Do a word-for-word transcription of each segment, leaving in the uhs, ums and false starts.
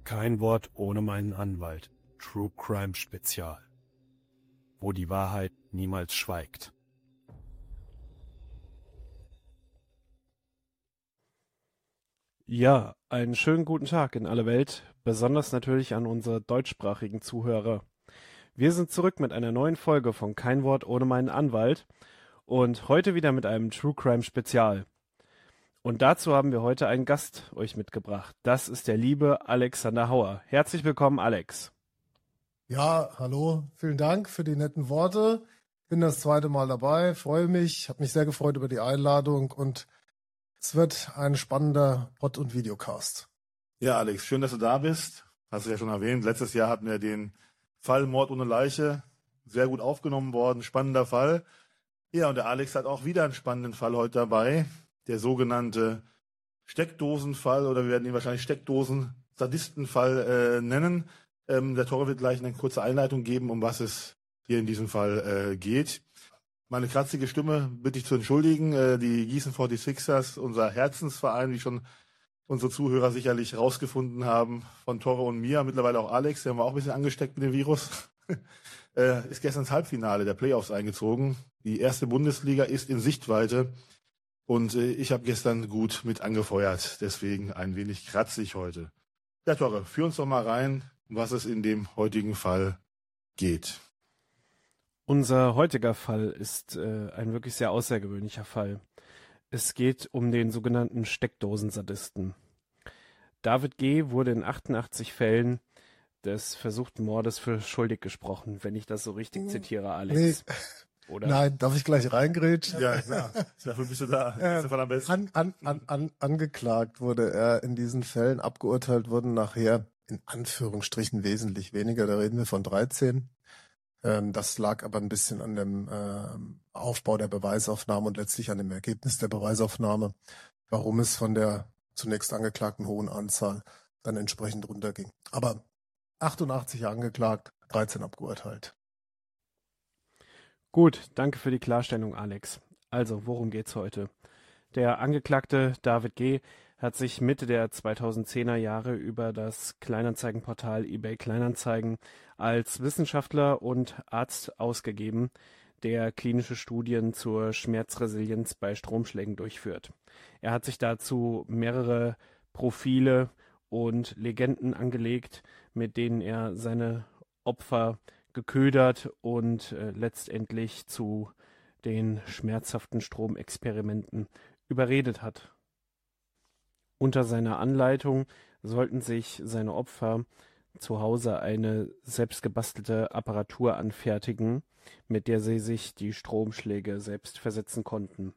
Kein Wort ohne meinen Anwalt. True Crime Spezial. Wo die Wahrheit niemals schweigt. Ja, einen schönen guten Tag in alle Welt, besonders natürlich an unsere deutschsprachigen Zuhörer. Wir sind zurück mit einer neuen Folge von Kein Wort ohne meinen Anwalt und heute wieder mit einem True Crime Spezial. Und dazu haben wir heute einen Gast euch mitgebracht. Das ist der liebe Alexander Hauer. Herzlich willkommen, Alex. Ja, hallo, vielen Dank für die netten Worte. Bin das zweite Mal dabei, freue mich, habe mich sehr gefreut über die Einladung und es wird ein spannender Pod- und Videocast. Ja, Alex, schön, dass du da bist. Hast du ja schon erwähnt, letztes Jahr hatten wir den Fall Mord ohne Leiche, sehr gut aufgenommen worden, spannender Fall. Ja, und der Alex hat auch wieder einen spannenden Fall heute dabei, der sogenannte Steckdosenfall, oder wir werden ihn wahrscheinlich Steckdosen-Sadistenfall äh, nennen. Ähm, der Torre wird gleich eine kurze Einleitung geben, um was es hier in diesem Fall äh, geht. Meine kratzige Stimme bitte ich zu entschuldigen. Äh, die Gießen forty-sixers, unser Herzensverein, wie schon unsere Zuhörer sicherlich rausgefunden haben, von Torre und mir, mittlerweile auch Alex, der haben wir auch ein bisschen angesteckt mit dem Virus, äh, ist gestern ins Halbfinale der Playoffs eingezogen. Die erste Bundesliga ist in Sichtweite und äh, ich habe gestern gut mit angefeuert, deswegen ein wenig kratzig heute. Ja, Torre, führ uns doch mal rein, um was es in dem heutigen Fall geht. Unser heutiger Fall ist äh, ein wirklich sehr außergewöhnlicher Fall. Es geht um den sogenannten Steckdosensadisten. David G. wurde in achtundachtzig Fällen des versuchten Mordes für schuldig gesprochen, wenn ich das so richtig zitiere, Alex. Nee. Oder? Nein, darf ich gleich reingrätschen? Ja, klar. Dafür bist du da. Äh, Das ist am besten. an, an, an, an, angeklagt wurde er in diesen Fällen, abgeurteilt wurden nachher in Anführungsstrichen wesentlich weniger, da reden wir von dreizehn. Ähm, das lag aber ein bisschen an dem äh, Aufbau der Beweisaufnahme und letztlich an dem Ergebnis der Beweisaufnahme, warum es von der zunächst angeklagten hohen Anzahl dann entsprechend runterging. Aber achtundachtzig angeklagt, dreizehn abgeurteilt. Gut, danke für die Klarstellung, Alex. Also, worum geht's heute? Der Angeklagte David G. hat sich Mitte der zweitausendzehner Jahre über das Kleinanzeigenportal eBay Kleinanzeigen als Wissenschaftler und Arzt ausgegeben, der klinische Studien zur Schmerzresilienz bei Stromschlägen durchführt. Er hat sich dazu mehrere Profile und Legenden angelegt, mit denen er seine Opfer geködert und äh, letztendlich zu den schmerzhaften Stromexperimenten überredet hat. Unter seiner Anleitung sollten sich seine Opfer zu Hause eine selbstgebastelte Apparatur anfertigen, mit der sie sich die Stromschläge selbst versetzen konnten.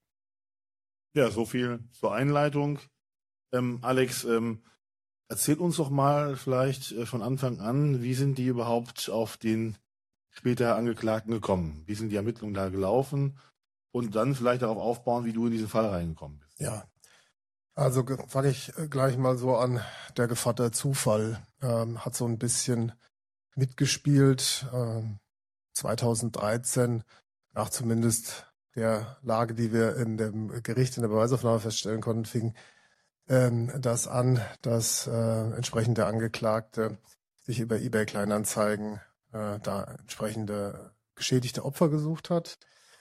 Ja, so viel zur Einleitung. Ähm, Alex, ähm, erzähl uns doch mal vielleicht äh, von Anfang an, wie sind die überhaupt auf den später Angeklagten gekommen? Wie sind die Ermittlungen da gelaufen? Und dann vielleicht darauf aufbauen, wie du in diesen Fall reingekommen bist. Ja, also fange ich gleich mal so an. Der Gevatter Zufall ähm, hat so ein bisschen mitgespielt. Ähm, zweitausenddreizehn, nach zumindest der Lage, die wir in dem Gericht in der Beweisaufnahme feststellen konnten, fing ähm, das an, dass äh, entsprechend der Angeklagte sich über eBay Kleinanzeigen äh, da entsprechende geschädigte Opfer gesucht hat.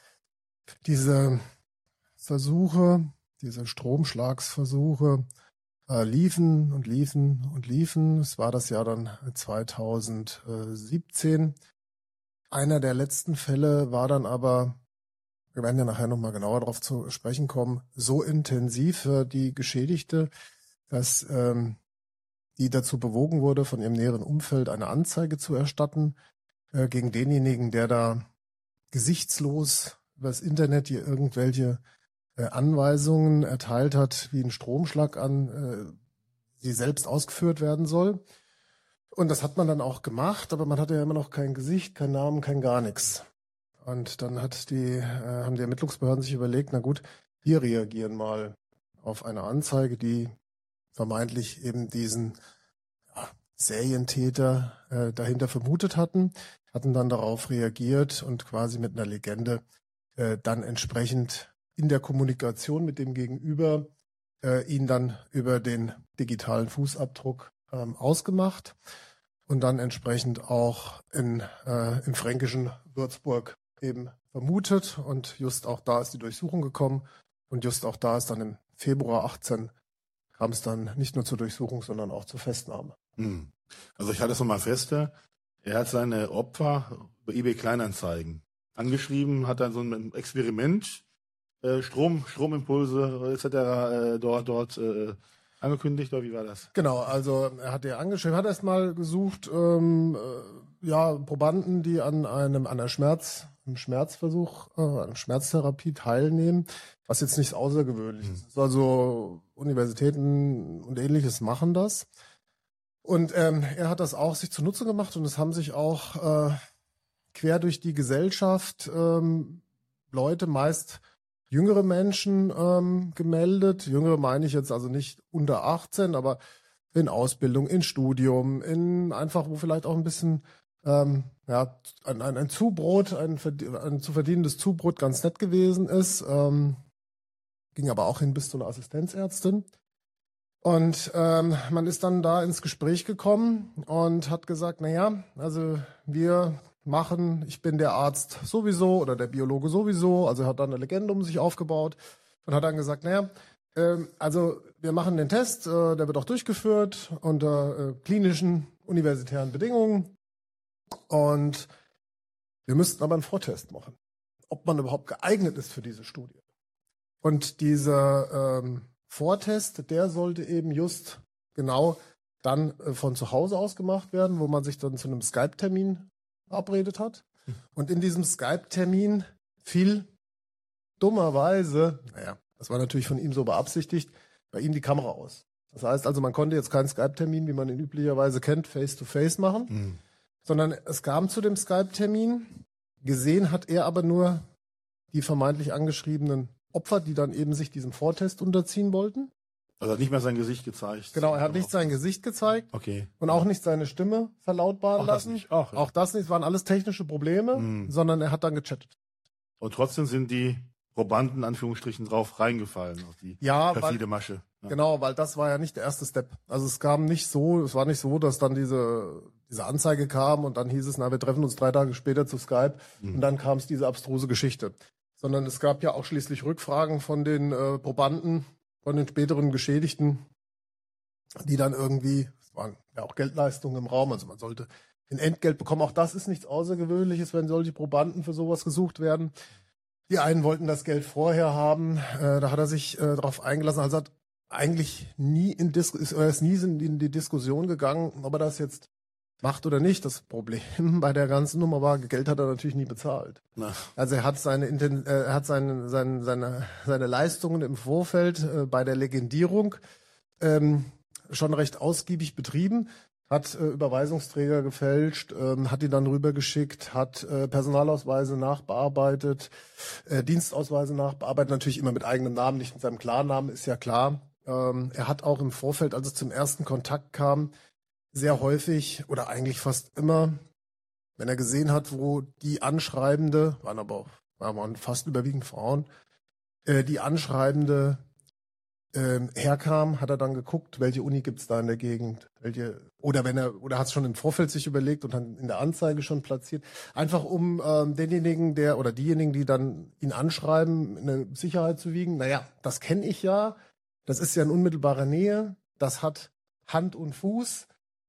Diese Versuche, diese Stromschlagsversuche äh, liefen und liefen und liefen. Es war das Jahr dann zweitausendsiebzehn. Einer der letzten Fälle war dann aber, wir werden ja nachher nochmal genauer darauf zu sprechen kommen, so intensiv für die Geschädigte, dass ähm, die dazu bewogen wurde, von ihrem näheren Umfeld eine Anzeige zu erstatten äh, gegen denjenigen, der da gesichtslos übers Internet hier irgendwelche äh, Anweisungen erteilt hat, wie ein Stromschlag an äh, sie selbst ausgeführt werden soll. Und das hat man dann auch gemacht, aber man hatte ja immer noch kein Gesicht, keinen Namen, kein gar nichts. Und dann hat die, äh, haben die Ermittlungsbehörden sich überlegt, na gut, wir reagieren mal auf eine Anzeige, die vermeintlich eben diesen ja, Serientäter äh, dahinter vermutet hatten, hatten dann darauf reagiert und quasi mit einer Legende äh, dann entsprechend in der Kommunikation mit dem Gegenüber äh, ihn dann über den digitalen Fußabdruck ähm, ausgemacht und dann entsprechend auch in, äh, im fränkischen Würzburg eben vermutet. Und just auch da ist die Durchsuchung gekommen. Und just auch da ist dann im Februar achtzehn kam es dann nicht nur zur Durchsuchung, sondern auch zur Festnahme. Hm. Also ich halte es nochmal fest, er hat seine Opfer über eBay Kleinanzeigen angeschrieben, hat dann so ein Experiment, äh, Strom, Stromimpulse et cetera äh, dort, dort äh, angekündigt, oder wie war das? Genau, also er hat ja angeschrieben, hat erst mal gesucht, ähm, äh, ja, Probanden, die an einem, an einer Schmerz, einem Schmerzversuch, äh, an Schmerztherapie teilnehmen, was jetzt nichts Außergewöhnliches ist. Also Universitäten und Ähnliches machen das. Und ähm, er hat das auch sich zunutze gemacht und es haben sich auch äh, quer durch die Gesellschaft ähm, Leute, meist jüngere Menschen ähm, gemeldet. Jüngere meine ich jetzt also nicht unter achtzehn, aber in Ausbildung, in Studium, in einfach, wo vielleicht auch ein bisschen ähm, ja, ein, ein, ein Zubrot, ein, ein zu verdienendes Zubrot ganz nett gewesen ist. Ähm, ging aber auch hin bis zu einer Assistenzärztin. Und ähm, man ist dann da ins Gespräch gekommen und hat gesagt, naja, also wir machen, ich bin der Arzt sowieso oder der Biologe sowieso, also er hat dann eine Legende um sich aufgebaut und hat dann gesagt, naja, ähm, also wir machen den Test, äh, der wird auch durchgeführt unter äh, klinischen, universitären Bedingungen und wir müssten aber einen Vortest machen, ob man überhaupt geeignet ist für diese Studie. Und dieser ähm, Vortest, der sollte eben just genau dann äh, von zu Hause aus gemacht werden, wo man sich dann zu einem Skype-Termin verabredet hat. Und in diesem Skype-Termin fiel dummerweise, naja, das war natürlich von ihm so beabsichtigt, bei ihm die Kamera aus. Das heißt also, man konnte jetzt keinen Skype-Termin, wie man ihn üblicherweise kennt, face-to-face machen, mhm. sondern es kam zu dem Skype-Termin. Gesehen hat er aber nur die vermeintlich angeschriebenen Opfer, die dann eben sich diesem Vortest unterziehen wollten. Also hat nicht mehr sein Gesicht gezeigt. Genau, er hat nicht sein Gesicht gezeigt. Okay. Und auch nicht seine Stimme verlautbaren auch lassen. Das nicht. Auch, auch das nicht. Es waren alles technische Probleme, mhm. sondern er hat dann gechattet. Und trotzdem sind die Probanden, in Anführungsstrichen, drauf reingefallen, auf die ja, perfide weil, Masche. Ja. Genau, weil das war ja nicht der erste Step. Also es kam nicht so, es war nicht so, dass dann diese, diese Anzeige kam und dann hieß es, na, wir treffen uns drei Tage später zu Skype mhm. und dann kam es diese abstruse Geschichte. Sondern es gab ja auch schließlich Rückfragen von den äh, Probanden, von den späteren Geschädigten, die dann irgendwie, es waren ja auch Geldleistungen im Raum, also man sollte ein Entgelt bekommen. Auch das ist nichts Außergewöhnliches, wenn solche Probanden für sowas gesucht werden. Die einen wollten das Geld vorher haben, äh, da hat er sich äh, darauf eingelassen, also hat eigentlich nie in Dis- ist, er ist nie in, in die Diskussion gegangen, ob er das jetzt macht oder nicht. Das Problem bei der ganzen Nummer war, Geld hat er natürlich nie bezahlt. Na. Also er hat seine Inten- äh, er hat seine, seine, seine, seine Leistungen im Vorfeld äh, bei der Legendierung ähm, schon recht ausgiebig betrieben, hat äh, Überweisungsträger gefälscht, ähm, hat die dann rübergeschickt, hat äh, Personalausweise nachbearbeitet, äh, Dienstausweise nachbearbeitet, natürlich immer mit eigenem Namen, nicht mit seinem Klarnamen, ist ja klar. Ähm, er hat auch im Vorfeld, als es zum ersten Kontakt kam, sehr häufig oder eigentlich fast immer, wenn er gesehen hat, wo die Anschreibende, waren aber auch, waren fast überwiegend Frauen, äh, die Anschreibende ähm, herkam, hat er dann geguckt, welche Uni gibt's da in der Gegend, welche, oder wenn er, oder hat es schon im Vorfeld sich überlegt und dann in der Anzeige schon platziert, einfach um ähm, denjenigen, der oder diejenigen, die dann ihn anschreiben, eine Sicherheit zu wiegen. Naja, das kenne ich ja, das ist ja in unmittelbarer Nähe, das hat Hand und Fuß,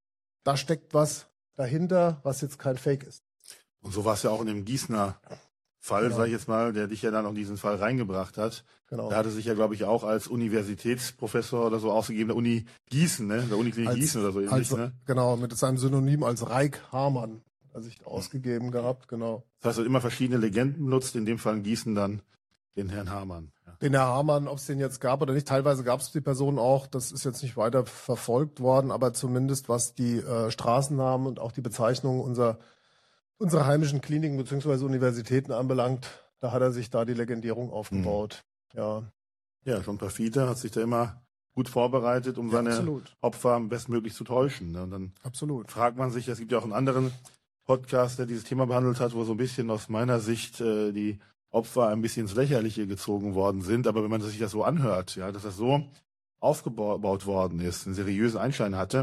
da steckt was dahinter, was jetzt kein Fake ist. Und so war es ja auch in dem Gießener Fall, genau. Sag ich jetzt mal, der dich ja dann auch in diesen Fall reingebracht hat. Genau. Da hatte sich ja, glaube ich, auch als Universitätsprofessor oder so ausgegeben, der Uni Gießen, ne? Der Uniklinik als, Gießen oder so ähnlich, als, ne? Genau, mit seinem Synonym als Reik Hamann hat er sich ausgegeben hm. gehabt, genau. Das heißt, er hat immer verschiedene Legenden benutzt, in dem Fall in Gießen dann den Herrn Hamann. Ja. Den Herr Hamann, ob es den jetzt gab oder nicht, teilweise gab es die Person auch, das ist jetzt nicht weiter verfolgt worden, aber zumindest was die äh, Straßennamen und auch die Bezeichnung unserer unsere heimischen Kliniken bzw. Universitäten anbelangt, da hat er sich da die Legendierung aufgebaut. Mhm. Ja. Ja, schon perfide, hat sich da immer gut vorbereitet, um ja, seine absolut. Opfer bestmöglich zu täuschen. Und dann absolut. Fragt man sich, es gibt ja auch einen anderen Podcast, der dieses Thema behandelt hat, wo so ein bisschen aus meiner Sicht äh, die Opfer ein bisschen ins Lächerliche gezogen worden sind. Aber wenn man sich das so anhört, ja, dass das so aufgebaut worden ist, einen seriösen Einschein hatte,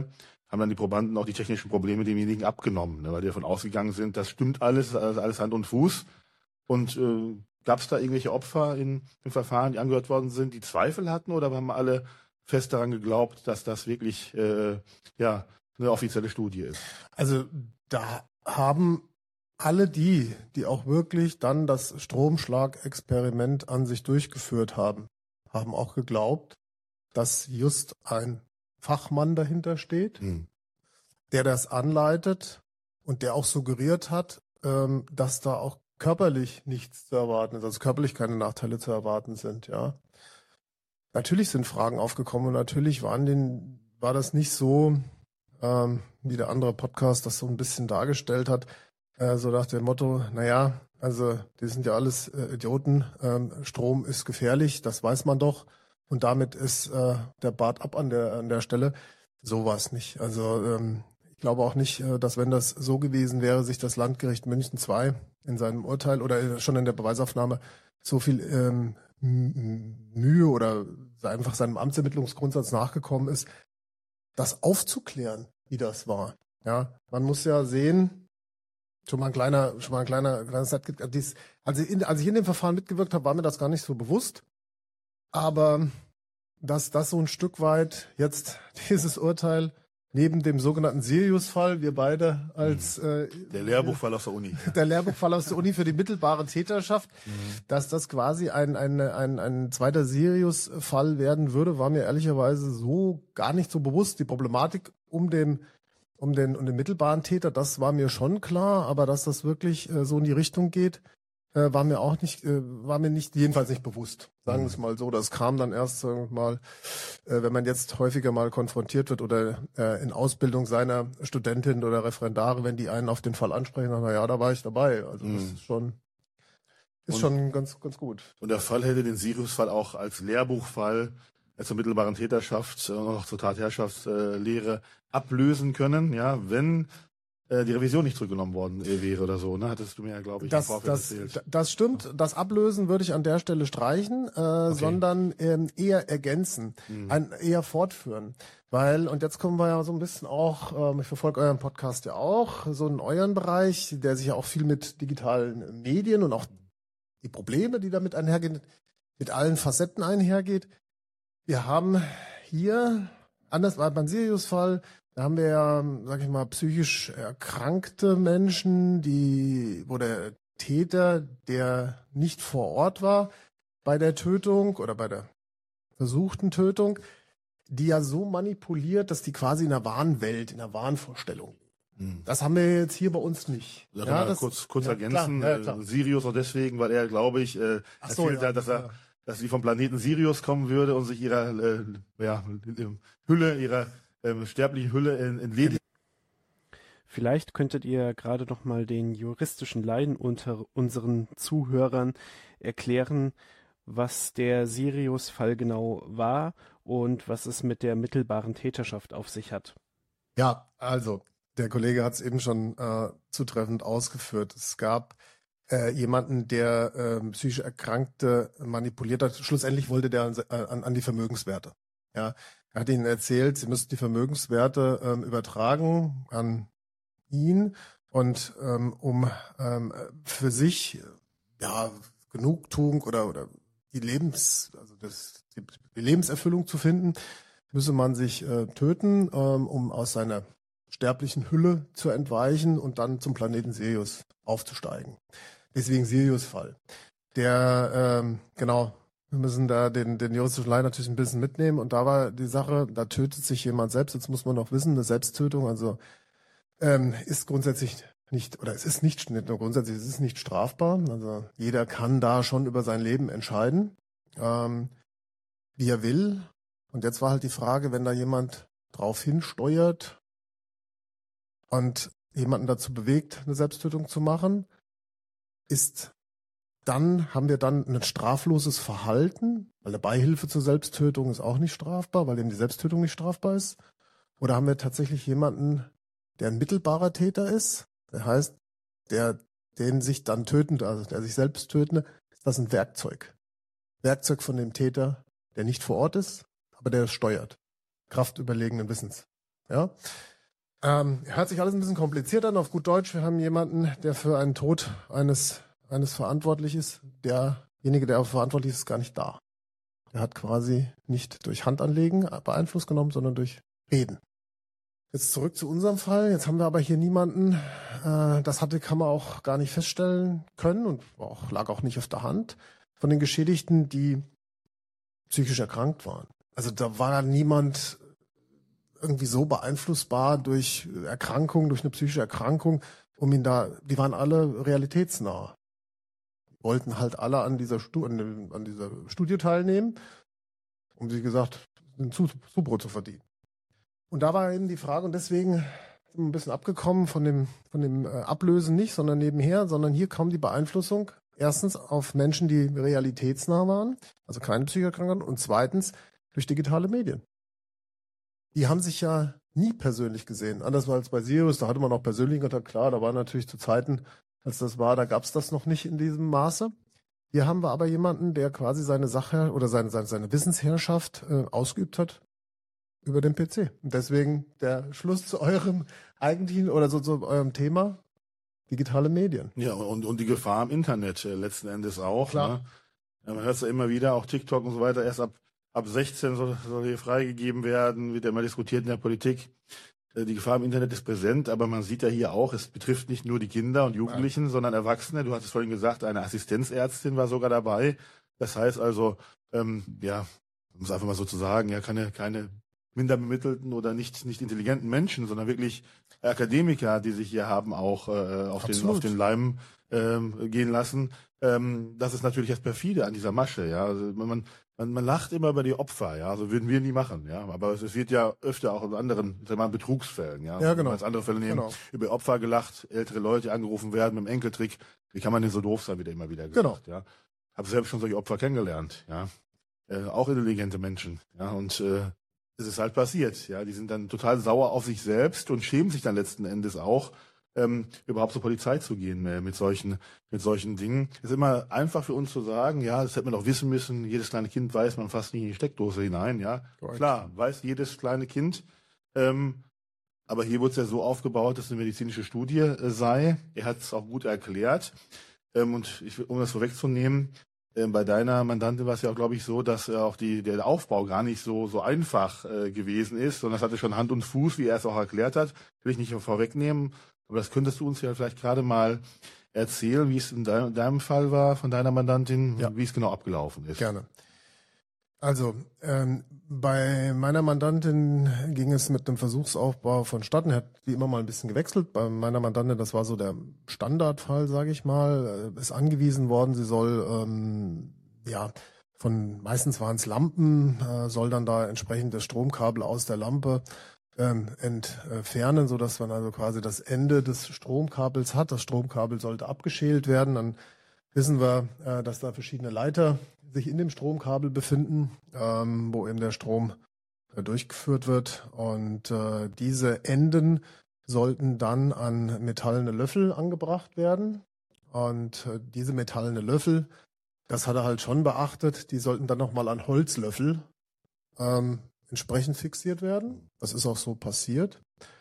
haben dann die Probanden auch die technischen Probleme demjenigen abgenommen, ne, weil die davon ausgegangen sind, das stimmt alles, alles, alles Hand und Fuß. Und äh, gab es da irgendwelche Opfer in, im Verfahren, die angehört worden sind, die Zweifel hatten, oder haben alle fest daran geglaubt, dass das wirklich äh, ja eine offizielle Studie ist? Also da haben alle die, die auch wirklich dann das Stromschlagexperiment an sich durchgeführt haben, haben auch geglaubt, dass just ein Fachmann dahinter steht, Hm. der das anleitet und der auch suggeriert hat, ähm, dass da auch körperlich nichts zu erwarten ist, also körperlich keine Nachteile zu erwarten sind, ja. Natürlich sind Fragen aufgekommen und natürlich waren den, war das nicht so, ähm, wie der andere Podcast das so ein bisschen dargestellt hat, äh, so nach dem Motto, naja, also die sind ja alles äh, Idioten, ähm, Strom ist gefährlich, das weiß man doch und damit ist äh, der Bart ab an der, an der Stelle. So war es nicht. Also ähm, ich glaube auch nicht, äh, dass wenn das so gewesen wäre, sich das Landgericht München zwei in seinem Urteil oder schon in der Beweisaufnahme so viel ähm, Mühe oder einfach seinem Amtsermittlungsgrundsatz nachgekommen ist, das aufzuklären, wie das war. Ja, man muss ja sehen, schon mal ein kleiner, schon mal ein kleiner, kleines dies, als ich in, als ich in dem Verfahren mitgewirkt habe, war mir das gar nicht so bewusst. Aber dass das so ein Stück weit jetzt dieses Urteil neben dem sogenannten Sirius-Fall, wir beide als äh, der Lehrbuchfall aus der Uni. Der Lehrbuchfall aus der Uni für die mittelbare Täterschaft, Mhm. dass das quasi ein, ein, ein, ein zweiter Sirius-Fall werden würde, war mir ehrlicherweise so gar nicht so bewusst. Die Problematik um den, um den, um den mittelbaren Täter, das war mir schon klar, aber dass das wirklich äh, so in die Richtung geht, äh, war mir auch nicht, äh, war mir nicht, jedenfalls nicht bewusst. Sagen wir es mal so. Das kam dann erst, sagen wir mal, äh, wenn man jetzt häufiger mal konfrontiert wird oder äh, in Ausbildung seiner Studentin oder Referendare, wenn die einen auf den Fall ansprechen, na ja, da war ich dabei. Also das Mhm. ist schon, ist Und- schon ganz, ganz gut. Und der Fall hätte den Sirius-Fall auch als Lehrbuchfall äh, zur mittelbaren Täterschaft und auch zur Tatherrschaftslehre ablösen können, ja, wenn äh, die Revision nicht zurückgenommen worden äh, wäre oder so, ne? Hattest du mir ja, glaube ich, im Das, Vorfeld das, erzählt. das stimmt. Das Ablösen würde ich an der Stelle streichen, äh, sondern ähm, eher ergänzen, Mhm. ein, eher fortführen. Weil, und jetzt kommen wir ja so ein bisschen auch, ähm, ich verfolge euren Podcast ja auch, so in euren Bereich, der sich ja auch viel mit digitalen Medien und auch die Probleme, die damit einhergehen, mit allen Facetten einhergeht. Wir haben hier, anders war beim Sirius-Fall, da haben wir ja, sag ich mal, psychisch erkrankte Menschen, die, wo der Täter, der nicht vor Ort war bei der Tötung oder bei der versuchten Tötung, die ja so manipuliert, dass die quasi in einer Wahnwelt, in einer Wahnvorstellung. Mhm. Das haben wir jetzt hier bei uns nicht. Da Ja, kann man das- kurz, kurz ja, ergänzen, klar, ja, klar. äh, Sirius auch deswegen, weil er, glaube ich, äh, Ach so, erzählt ja, hat, dass er, ja. dass sie vom Planeten Sirius kommen würde und sich ihrer äh, ja, Hülle, ihrer ähm, sterblichen Hülle entledigen. Vielleicht könntet ihr gerade noch mal den juristischen Laien unter unseren Zuhörern erklären, was der Sirius-Fall genau war und was es mit der mittelbaren Täterschaft auf sich hat. Ja, also der Kollege hat es eben schon äh, zutreffend ausgeführt. Es gab äh, jemanden, der äh, psychisch Erkrankte manipuliert hat. Schlussendlich wollte der an, an, an die Vermögenswerte. Ja, er hat ihnen erzählt, sie müssten die Vermögenswerte ähm, übertragen an ihn und ähm, um ähm, für sich ja Genugtuung oder oder die Lebens also das die, die Lebenserfüllung zu finden, müsse man sich äh, töten, ähm, um aus seiner sterblichen Hülle zu entweichen und dann zum Planeten Sirius aufzusteigen. Deswegen Sirius-Fall. Der, ähm, genau, wir müssen da den, den juristischen Laien natürlich ein bisschen mitnehmen. Und da war die Sache, da tötet sich jemand selbst. Jetzt muss man noch wissen, eine Selbsttötung, also ähm, ist grundsätzlich nicht, oder es ist nicht, nicht nur grundsätzlich, es ist nicht strafbar. Also jeder kann da schon über sein Leben entscheiden, ähm, wie er will. Und jetzt war halt die Frage, wenn da jemand drauf hinsteuert und jemanden dazu bewegt, eine Selbsttötung zu machen, ist dann, haben wir dann ein strafloses Verhalten, weil eine Beihilfe zur Selbsttötung ist auch nicht strafbar, weil eben die Selbsttötung nicht strafbar ist. Oder haben wir tatsächlich jemanden, der ein mittelbarer Täter ist, der heißt, der den sich dann tötend, also der sich selbst tötende, ist das ein Werkzeug. Werkzeug von dem Täter, der nicht vor Ort ist, aber der es steuert. Kraft überlegenen Wissens. Ja. Ähm, hört sich alles ein bisschen kompliziert an. Auf gut Deutsch, wir haben jemanden, der für einen Tod eines, eines verantwortlich ist. Derjenige, der verantwortlich ist, ist gar nicht da. Er hat quasi nicht durch Handanlegen Beeinfluss genommen, sondern durch Reden. Jetzt zurück zu unserem Fall. Jetzt haben wir aber hier niemanden, äh, das hatte, kann man auch gar nicht feststellen können und auch, lag auch nicht auf der Hand, von den Geschädigten, die psychisch erkrankt waren. Also da war niemand irgendwie so beeinflussbar durch Erkrankung, durch eine psychische Erkrankung, um ihn da, die waren alle realitätsnah. Die wollten halt alle an dieser, Stu- an, an dieser Studie teilnehmen, um, wie gesagt, ein Zubrot zu verdienen. Und da war eben die Frage, und deswegen sind wir ein bisschen abgekommen von dem, von dem äh, Ablösen nicht, sondern nebenher, sondern hier kam die Beeinflussung erstens auf Menschen, die realitätsnah waren, also keine Psychoerkrankungen, und zweitens durch digitale Medien. Die haben sich ja nie persönlich gesehen. Anders als bei Sirius, da hatte man auch persönlichen Kontakt, klar, da war natürlich zu Zeiten, als das war, da gab es das noch nicht in diesem Maße. Hier haben wir aber jemanden, der quasi seine Sache oder seine, seine, seine Wissensherrschaft äh, ausgeübt hat über den P C. Und deswegen der Schluss zu eurem eigentlichen oder so zu eurem Thema, digitale Medien. Ja, und, und die Gefahr im Internet äh, letzten Endes auch. Klar. Ne? Ja, man hört es ja immer wieder, auch TikTok und so weiter, erst ab, ab sechzehn soll, soll hier freigegeben werden, wird ja immer diskutiert in der Politik. Äh, die Gefahr im Internet ist präsent, aber man sieht ja hier auch, es betrifft nicht nur die Kinder und Jugendlichen, ja, sondern Erwachsene. Du hattest vorhin gesagt, eine Assistenzärztin war sogar dabei. Das heißt also, ähm, ja, um es einfach mal so zu sagen, ja, keine, keine minder bemittelten oder nicht nicht intelligenten Menschen, sondern wirklich Akademiker, die sich hier haben auch äh, auf den auf den Leim ähm, gehen lassen. Ähm, das ist natürlich das perfide an dieser Masche, ja. Also man man man lacht immer über die Opfer, ja. Also würden wir nie machen, ja. Aber es, es wird ja öfter auch in anderen, sagen wir mal, Betrugsfällen, ja. Ja, genau. Als andere Fälle nehmen, Genau. über Opfer gelacht, ältere Leute angerufen werden mit dem Enkeltrick. Wie kann man denn so doof sein, wird immer wieder gesagt, Genau. ja. Habe selbst schon solche Opfer kennengelernt, ja. Äh, auch intelligente Menschen, ja. Und äh, es ist halt passiert, ja, die sind dann total sauer auf sich selbst und schämen sich dann letzten Endes auch, ähm, überhaupt zur Polizei zu gehen äh, mit solchen mit solchen Dingen. Es ist immer einfach für uns zu sagen, ja, das hätte man doch wissen müssen, jedes kleine Kind weiß, man fasst nicht in die Steckdose hinein, ja. Correct. Klar, weiß jedes kleine Kind, ähm, aber hier wurde es ja so aufgebaut, dass es eine medizinische Studie äh, sei. Er hat es auch gut erklärt, ähm, und ich, um das vorwegzunehmen, bei deiner Mandantin war es ja auch, glaube ich, so, dass äh, auch die, der Aufbau gar nicht so so einfach äh, gewesen ist, sondern es hatte schon Hand und Fuß, wie er es auch erklärt hat. Will ich nicht vorwegnehmen, aber das könntest du uns ja vielleicht gerade mal erzählen, wie es in dein, deinem Fall war, von deiner Mandantin, Ja. wie es genau abgelaufen ist. Gerne. Also, ähm, bei meiner Mandantin ging es mit dem Versuchsaufbau vonstatten. Er hat wie immer mal ein bisschen gewechselt. Bei meiner Mandantin, das war so der Standardfall, sage ich mal, ist angewiesen worden, sie soll, ähm, ja, von, meistens waren es Lampen, äh, soll dann da entsprechend das Stromkabel aus der Lampe ähm, entfernen, so dass man also quasi das Ende des Stromkabels hat. Das Stromkabel sollte abgeschält werden. Dann wissen wir, äh, dass da verschiedene Leiter sich in dem Stromkabel befinden, ähm, wo eben der Strom äh, durchgeführt wird. Und äh, diese Enden sollten dann an metallene Löffel angebracht werden. Und äh, diese metallene Löffel, das hat er halt schon beachtet, die sollten dann nochmal an Holzlöffel ähm, entsprechend fixiert werden. Das ist auch so passiert.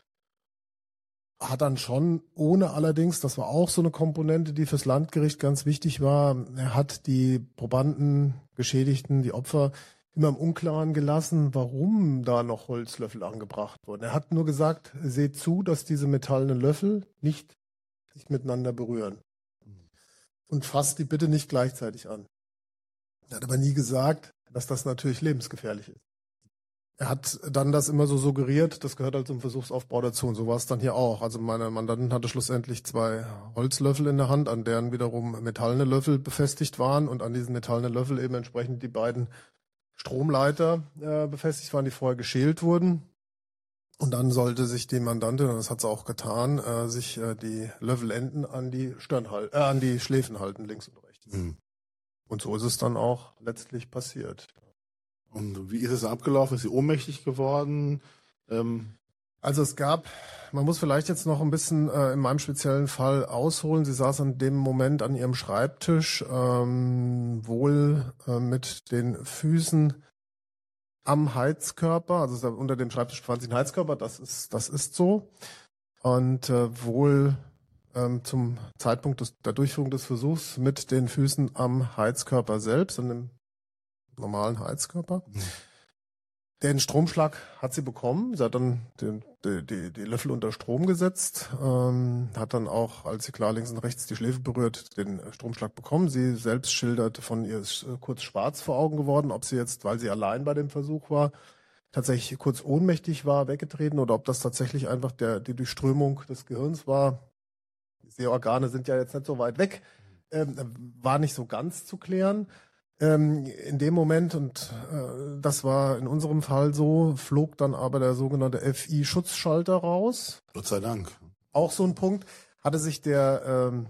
Hat dann schon, ohne allerdings, das war auch so eine Komponente, die fürs Landgericht ganz wichtig war, er hat die Probanden, Geschädigten, die Opfer immer im Unklaren gelassen, warum da noch Holzlöffel angebracht wurden. Er hat nur gesagt, seht zu, dass diese metallenen Löffel nicht sich miteinander berühren. Und fasst die bitte nicht gleichzeitig an. Er hat aber nie gesagt, dass das natürlich lebensgefährlich ist. Er hat dann das immer so suggeriert, das gehört halt zum Versuchsaufbau dazu. Und so war es dann hier auch. Also meine Mandantin hatte schlussendlich zwei Holzlöffel in der Hand, an deren wiederum metallene Löffel befestigt waren und an diesen metallenen Löffel eben entsprechend die beiden Stromleiter äh, befestigt waren, die vorher geschält wurden. Und dann sollte sich die Mandantin, und das hat sie auch getan, äh, sich äh, die Löffelenden an die Stirn halten, äh, an die Schläfen halten, links und rechts. Mhm. Und so ist es dann auch letztlich passiert. Und wie ist es abgelaufen? Ist sie ohnmächtig geworden? Ähm Also es gab, man muss vielleicht jetzt noch ein bisschen äh, in meinem speziellen Fall ausholen. Sie saß an dem Moment an ihrem Schreibtisch, ähm, wohl äh, mit den Füßen am Heizkörper, also unter dem Schreibtisch befand sich ein Heizkörper, das ist, das ist so. Und äh, wohl ähm, zum Zeitpunkt des, der Durchführung des Versuchs mit den Füßen am Heizkörper selbst, an dem normalen Heizkörper. Mhm. Den Stromschlag hat sie bekommen. Sie hat dann den, die, die, die Löffel unter Strom gesetzt, ähm, hat dann auch, als sie klar links und rechts die Schläfe berührt, den Stromschlag bekommen. Sie selbst schildert, von ihr ist kurz schwarz vor Augen geworden, ob sie jetzt, weil sie allein bei dem Versuch war, tatsächlich kurz ohnmächtig war, weggetreten oder ob das tatsächlich einfach der, die Durchströmung des Gehirns war. Die Sehorgane sind ja jetzt nicht so weit weg, ähm, war nicht so ganz zu klären. Ähm, in dem Moment, und äh, das war in unserem Fall so, flog dann aber der sogenannte F I-Schutzschalter raus. Gott sei Dank. Auch so ein Punkt, hatte sich der ähm,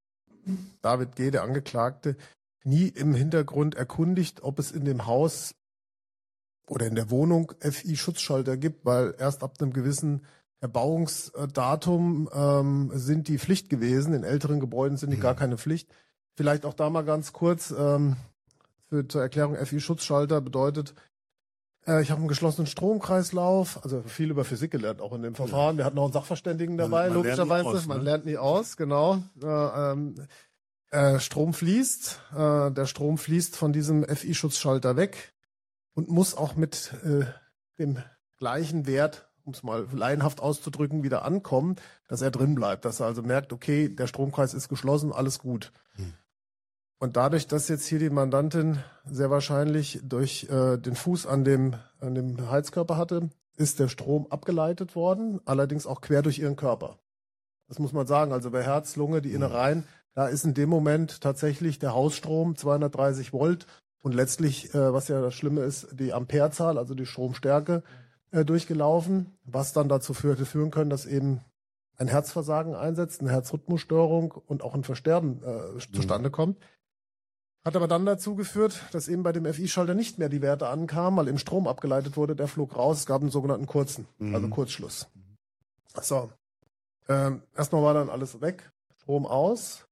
David G., der Angeklagte, nie im Hintergrund erkundigt, ob es in dem Haus oder in der Wohnung F I-Schutzschalter gibt, weil erst ab einem gewissen Erbauungsdatum ähm, sind die Pflicht gewesen. In älteren Gebäuden sind die mhm. gar keine Pflicht. Vielleicht auch da mal ganz kurz, ähm, für, zur Erklärung, F I-Schutzschalter bedeutet, äh, ich habe einen geschlossenen Stromkreislauf, also viel über Physik gelernt, auch in dem Verfahren. Wir hatten noch einen Sachverständigen dabei, man, man logischerweise. Lernt aus, ne? Man lernt nie aus, genau. Äh, ähm, äh, Strom fließt, äh, der Strom fließt von diesem F I-Schutzschalter weg und muss auch mit äh, dem gleichen Wert, um es mal laienhaft auszudrücken, wieder ankommen, dass er drin bleibt, dass er also merkt, okay, der Stromkreis ist geschlossen, alles gut. Hm. Und dadurch, dass jetzt hier die Mandantin sehr wahrscheinlich durch äh, den Fuß an dem, an dem Heizkörper hatte, ist der Strom abgeleitet worden, allerdings auch quer durch ihren Körper. Das muss man sagen, also bei Herz, Lunge, die Innereien, da ist in dem Moment tatsächlich der Hausstrom zweihundertdreißig Volt und letztlich, äh, was ja das Schlimme ist, die Amperezahl, also die Stromstärke, äh, durchgelaufen, was dann dazu führte, führen können, dass eben ein Herzversagen einsetzt, eine Herzrhythmusstörung und auch ein Versterben äh, zustande kommt. Hat aber dann dazu geführt, dass eben bei dem F I-Schalter nicht mehr die Werte ankamen, weil eben Strom abgeleitet wurde, der flog raus, es gab einen sogenannten kurzen, mhm. also Kurzschluss. So, ähm, erstmal war dann alles weg, Strom aus.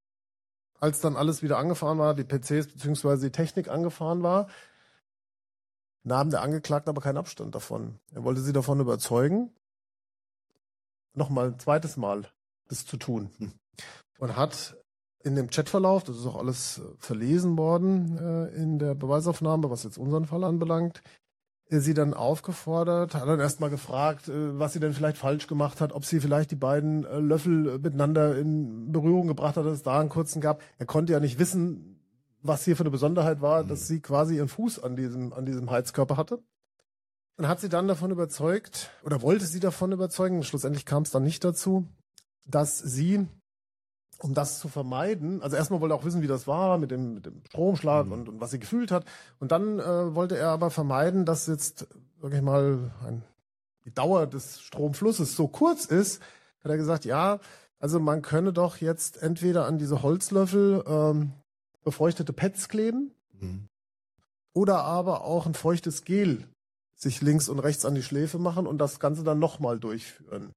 Als dann alles wieder angefahren war, die P Cs bzw. die Technik angefahren war, nahm der Angeklagte aber keinen Abstand davon. Er wollte sie davon überzeugen, nochmal ein zweites Mal das zu tun. Mhm. Und hat in dem Chatverlauf, das ist auch alles verlesen worden äh, in der Beweisaufnahme, was jetzt unseren Fall anbelangt, äh, sie dann aufgefordert, hat dann erstmal gefragt, äh, was sie denn vielleicht falsch gemacht hat, ob sie vielleicht die beiden äh, Löffel miteinander in Berührung gebracht hat, dass es da einen kurzen gab. Er konnte ja nicht wissen, was hier für eine Besonderheit war, mhm. dass sie quasi ihren Fuß an diesem, an diesem Heizkörper hatte. Und hat sie dann davon überzeugt, oder wollte sie davon überzeugen, schlussendlich kam es dann nicht dazu, dass sie, um das zu vermeiden, also erstmal wollte er auch wissen, wie das war mit dem, mit dem Stromschlag mhm. und, und was sie gefühlt hat. Und dann äh, wollte er aber vermeiden, dass jetzt, sag ich mal, ein, die Dauer des Stromflusses so kurz ist, hat er gesagt, ja, also man könne doch jetzt entweder an diese Holzlöffel ähm, befeuchtete Pads kleben mhm. oder aber auch ein feuchtes Gel sich links und rechts an die Schläfe machen und das Ganze dann nochmal durchführen.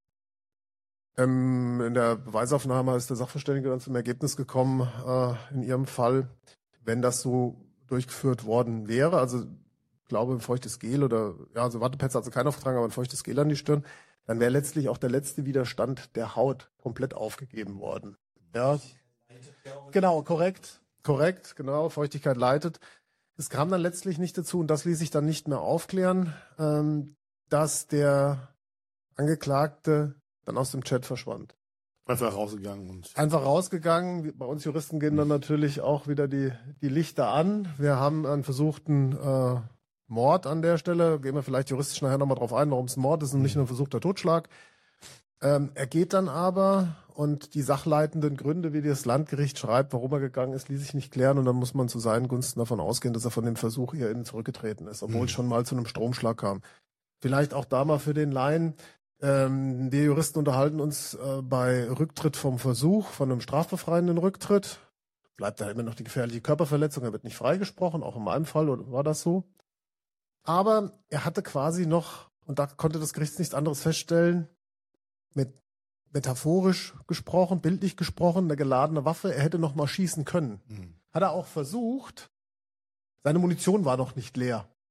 Ähm, in der Beweisaufnahme ist der Sachverständige dann zum Ergebnis gekommen, äh, in ihrem Fall, wenn das so durchgeführt worden wäre, also ich glaube ein feuchtes Gel oder, ja, also Wattepads hat sie keinen aufgetragen, aber ein feuchtes Gel an die Stirn, dann wäre letztlich auch der letzte Widerstand der Haut komplett aufgegeben worden. Ja, genau, korrekt, korrekt, genau, Feuchtigkeit leitet. Es kam dann letztlich nicht dazu, und das ließ sich dann nicht mehr aufklären, ähm, dass der Angeklagte dann aus dem Chat verschwand. Einfach rausgegangen. Und Einfach rausgegangen. Bei uns Juristen gehen dann natürlich auch wieder die, die Lichter an. Wir haben einen versuchten äh, Mord an der Stelle. Gehen wir vielleicht juristisch nachher nochmal drauf ein, warum es ein Mord ist und nicht nur ein versuchter Totschlag. Ähm, er geht dann aber, und die sachleitenden Gründe, wie das Landgericht schreibt, warum er gegangen ist, ließ sich nicht klären. Und dann muss man zu seinen Gunsten davon ausgehen, dass er von dem Versuch hier innen zurückgetreten ist, obwohl mhm. es schon mal zu einem Stromschlag kam. Vielleicht auch da mal für den Laien. Ähm, wir Juristen unterhalten uns äh, bei Rücktritt vom Versuch, von einem strafbefreienden Rücktritt. Bleibt da immer noch die gefährliche Körperverletzung, er wird nicht freigesprochen, auch in meinem Fall war das so. Aber er hatte quasi noch, und da konnte das Gericht nichts anderes feststellen, mit metaphorisch gesprochen, bildlich gesprochen, eine geladene Waffe, er hätte noch mal schießen können. Mhm. Hat er auch versucht, seine Munition war noch nicht leer.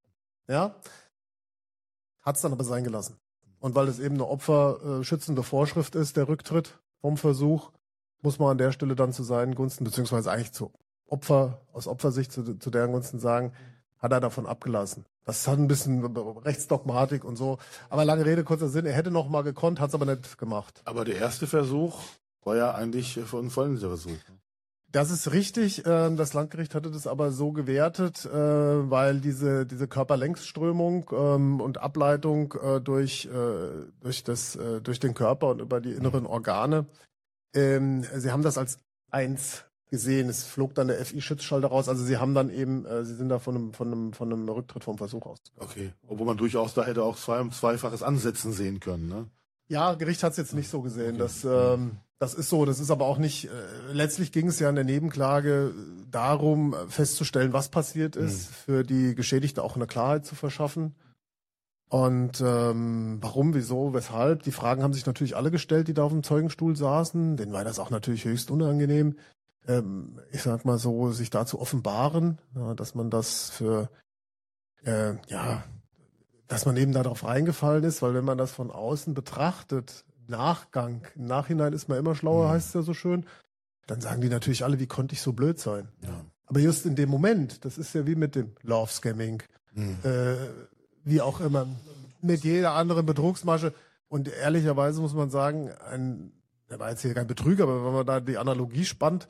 Ja, hat's dann aber sein gelassen. Und weil es eben eine opferschützende Vorschrift ist, der Rücktritt vom Versuch, muss man an der Stelle dann zu seinen Gunsten, beziehungsweise eigentlich zu Opfer, aus Opfersicht zu, zu deren Gunsten sagen, hat er davon abgelassen. Das hat ein bisschen Rechtsdogmatik und so. Aber lange Rede, kurzer Sinn, er hätte noch mal gekonnt, hat's aber nicht gemacht. Aber der erste Versuch war ja eigentlich ein vollendeter Versuch. Das ist richtig. Das Landgericht hatte das aber so gewertet, weil diese diese Körperlängsströmung und Ableitung durch durch das durch den Körper und über die inneren Organe, sie haben das als eins gesehen. Es flog dann der F I-Schutzschalter raus. Also sie haben dann eben, sie sind da von einem von einem von einem Rücktritt vom Versuch aus. Okay, obwohl man durchaus da hätte auch zwei, zweifaches Ansetzen sehen können, ne? Ja, Gericht hat es jetzt nicht so gesehen. Okay. Das, ähm, das ist so. Das ist aber auch nicht. Äh, letztlich ging es ja in der Nebenklage darum, festzustellen, was passiert ist, mhm. für die Geschädigte auch eine Klarheit zu verschaffen. Und ähm, warum, wieso, weshalb? Die Fragen haben sich natürlich alle gestellt, die da auf dem Zeugenstuhl saßen. Denen war das auch natürlich höchst unangenehm. Ähm, ich sag mal so, sich da zu offenbaren, ja, dass man das für äh, ja. dass man eben darauf reingefallen ist, weil wenn man das von außen betrachtet, Nachgang, im Nachhinein ist man immer schlauer, mhm. heißt es ja so schön, dann sagen die natürlich alle, wie konnte ich so blöd sein? Ja. Aber just in dem Moment, das ist ja wie mit dem Love-Scamming, mhm. äh, wie auch immer, mit jeder anderen Betrugsmasche. Und ehrlicherweise muss man sagen, ein, er war jetzt hier kein Betrüger, aber wenn man da die Analogie spannt,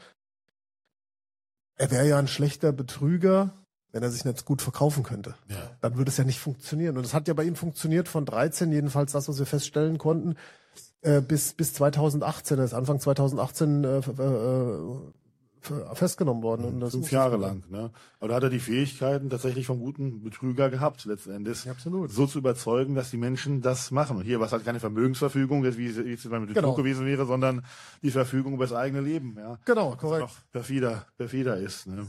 er wäre ja ein schlechter Betrüger, wenn er sich nicht gut verkaufen könnte. Ja. Dann würde es ja nicht funktionieren. Und es hat ja bei ihm funktioniert von dreizehn, jedenfalls das, was wir feststellen konnten, äh, bis bis zweitausendachtzehn. Er ist Anfang zweitausendachtzehn äh, äh, festgenommen worden. Und das Fünf Jahre lang. Ne? Aber da hat er die Fähigkeiten tatsächlich vom guten Betrüger gehabt, letzten Endes. Ja, absolut. So zu überzeugen, dass die Menschen das machen. Und hier war es halt keine Vermögensverfügung, wie es beim Betrug genau. gewesen wäre, sondern die Verfügung über das eigene Leben. Ja? Genau, korrekt. Was noch perfider, perfider ist. Ne?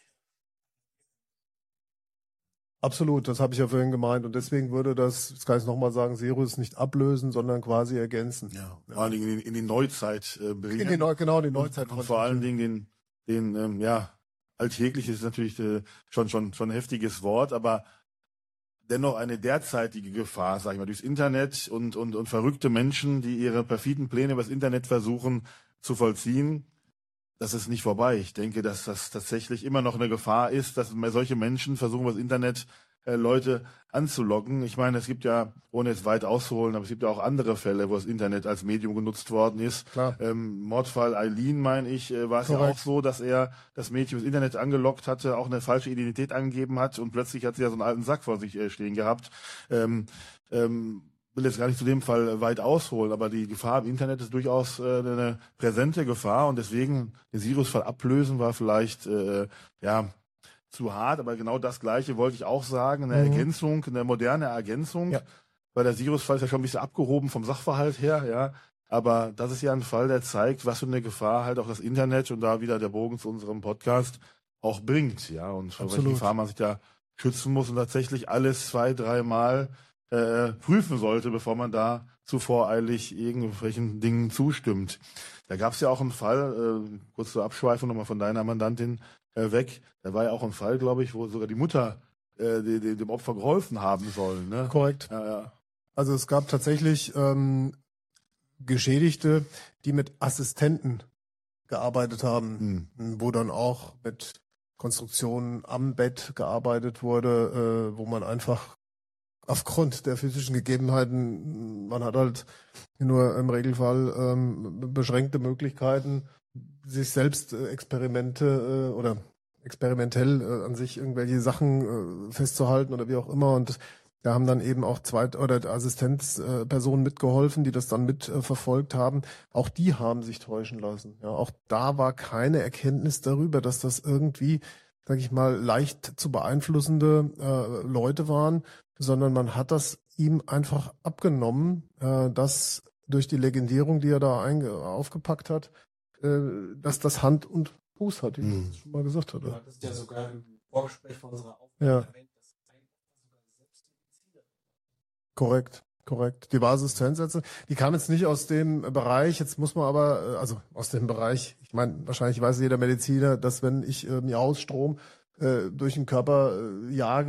Absolut, das habe ich ja vorhin gemeint. Und deswegen würde das, das kann ich nochmal sagen, Serus nicht ablösen, sondern quasi ergänzen. Ja, vor allen Dingen in, in die Neuzeit äh, bringen. In die Neu genau, in die Neuzeit. Und, und vor allen Dingen den, den ähm, ja, alltäglich ist natürlich äh, schon, schon, schon ein heftiges Wort, aber dennoch eine derzeitige Gefahr, sag ich mal, durchs Internet und, und, und verrückte Menschen, die ihre perfiden Pläne übers Internet versuchen zu vollziehen. Das ist nicht vorbei. Ich denke, dass das tatsächlich immer noch eine Gefahr ist, dass solche Menschen versuchen, über das Internet äh, Leute anzulocken. Ich meine, es gibt ja, ohne jetzt weit auszuholen, aber es gibt ja auch andere Fälle, wo das Internet als Medium genutzt worden ist. Klar. Ähm, Mordfall Eileen, meine ich, äh, war es ja auch so, dass er das Mädchen ins Internet angelockt hatte, auch eine falsche Identität angegeben hat und plötzlich hat sie ja so einen alten Sack vor sich äh, stehen gehabt. Ähm, ähm, will jetzt gar nicht zu dem Fall weit ausholen, aber die Gefahr im Internet ist durchaus äh, eine präsente Gefahr und deswegen den Sirius-Fall ablösen war vielleicht äh, ja zu hart, aber genau das Gleiche wollte ich auch sagen, eine mhm. Ergänzung, eine moderne Ergänzung, ja. Weil der Sirius-Fall ist ja schon ein bisschen abgehoben vom Sachverhalt her, ja, aber das ist ja ein Fall, der zeigt, was für eine Gefahr halt auch das Internet und da wieder der Bogen zu unserem Podcast auch bringt, ja, und vor welche Gefahr man sich da schützen muss und tatsächlich alles zwei, dreimal Äh, prüfen sollte, bevor man da zu voreilig irgendwelchen Dingen zustimmt. Da gab es ja auch einen Fall, äh, kurz zur Abschweifung nochmal von deiner Mandantin äh, weg, da war ja auch ein Fall, glaube ich, wo sogar die Mutter äh, die, die, dem Opfer geholfen haben soll. Ne? Korrekt. Ja, ja. Also es gab tatsächlich ähm, Geschädigte, die mit Assistenten gearbeitet haben, hm. wo dann auch mit Konstruktionen am Bett gearbeitet wurde, äh, wo man einfach aufgrund der physischen Gegebenheiten, man hat halt nur im Regelfall ähm, beschränkte Möglichkeiten, sich selbst äh, Experimente äh, oder experimentell äh, an sich irgendwelche Sachen äh, festzuhalten oder wie auch immer. Und da haben dann eben auch Zweit- oder Assistenzpersonen äh, mitgeholfen, die das dann mit äh, verfolgt haben. Auch die haben sich täuschen lassen. Ja, auch da war keine Erkenntnis darüber, dass das irgendwie, sag ich mal, leicht zu beeinflussende äh, Leute waren, sondern man hat das ihm einfach abgenommen, äh, dass durch die Legendierung, die er da einge- aufgepackt hat, äh, dass das Hand und Fuß hat, wie ich Mhm. das schon mal gesagt hatte. Du hattest ja sogar im Vorgespräch von unserer Aufnahme Ja. erwähnt, dass ein sogar selbst die Ziele. Korrekt, korrekt. Die Basisistenzsätze, die kam jetzt nicht aus dem Bereich, jetzt muss man aber, äh, also aus dem Bereich, ich meine, wahrscheinlich weiß jeder Mediziner, dass wenn ich äh, mir Ausstrom äh, durch den Körper äh, jage,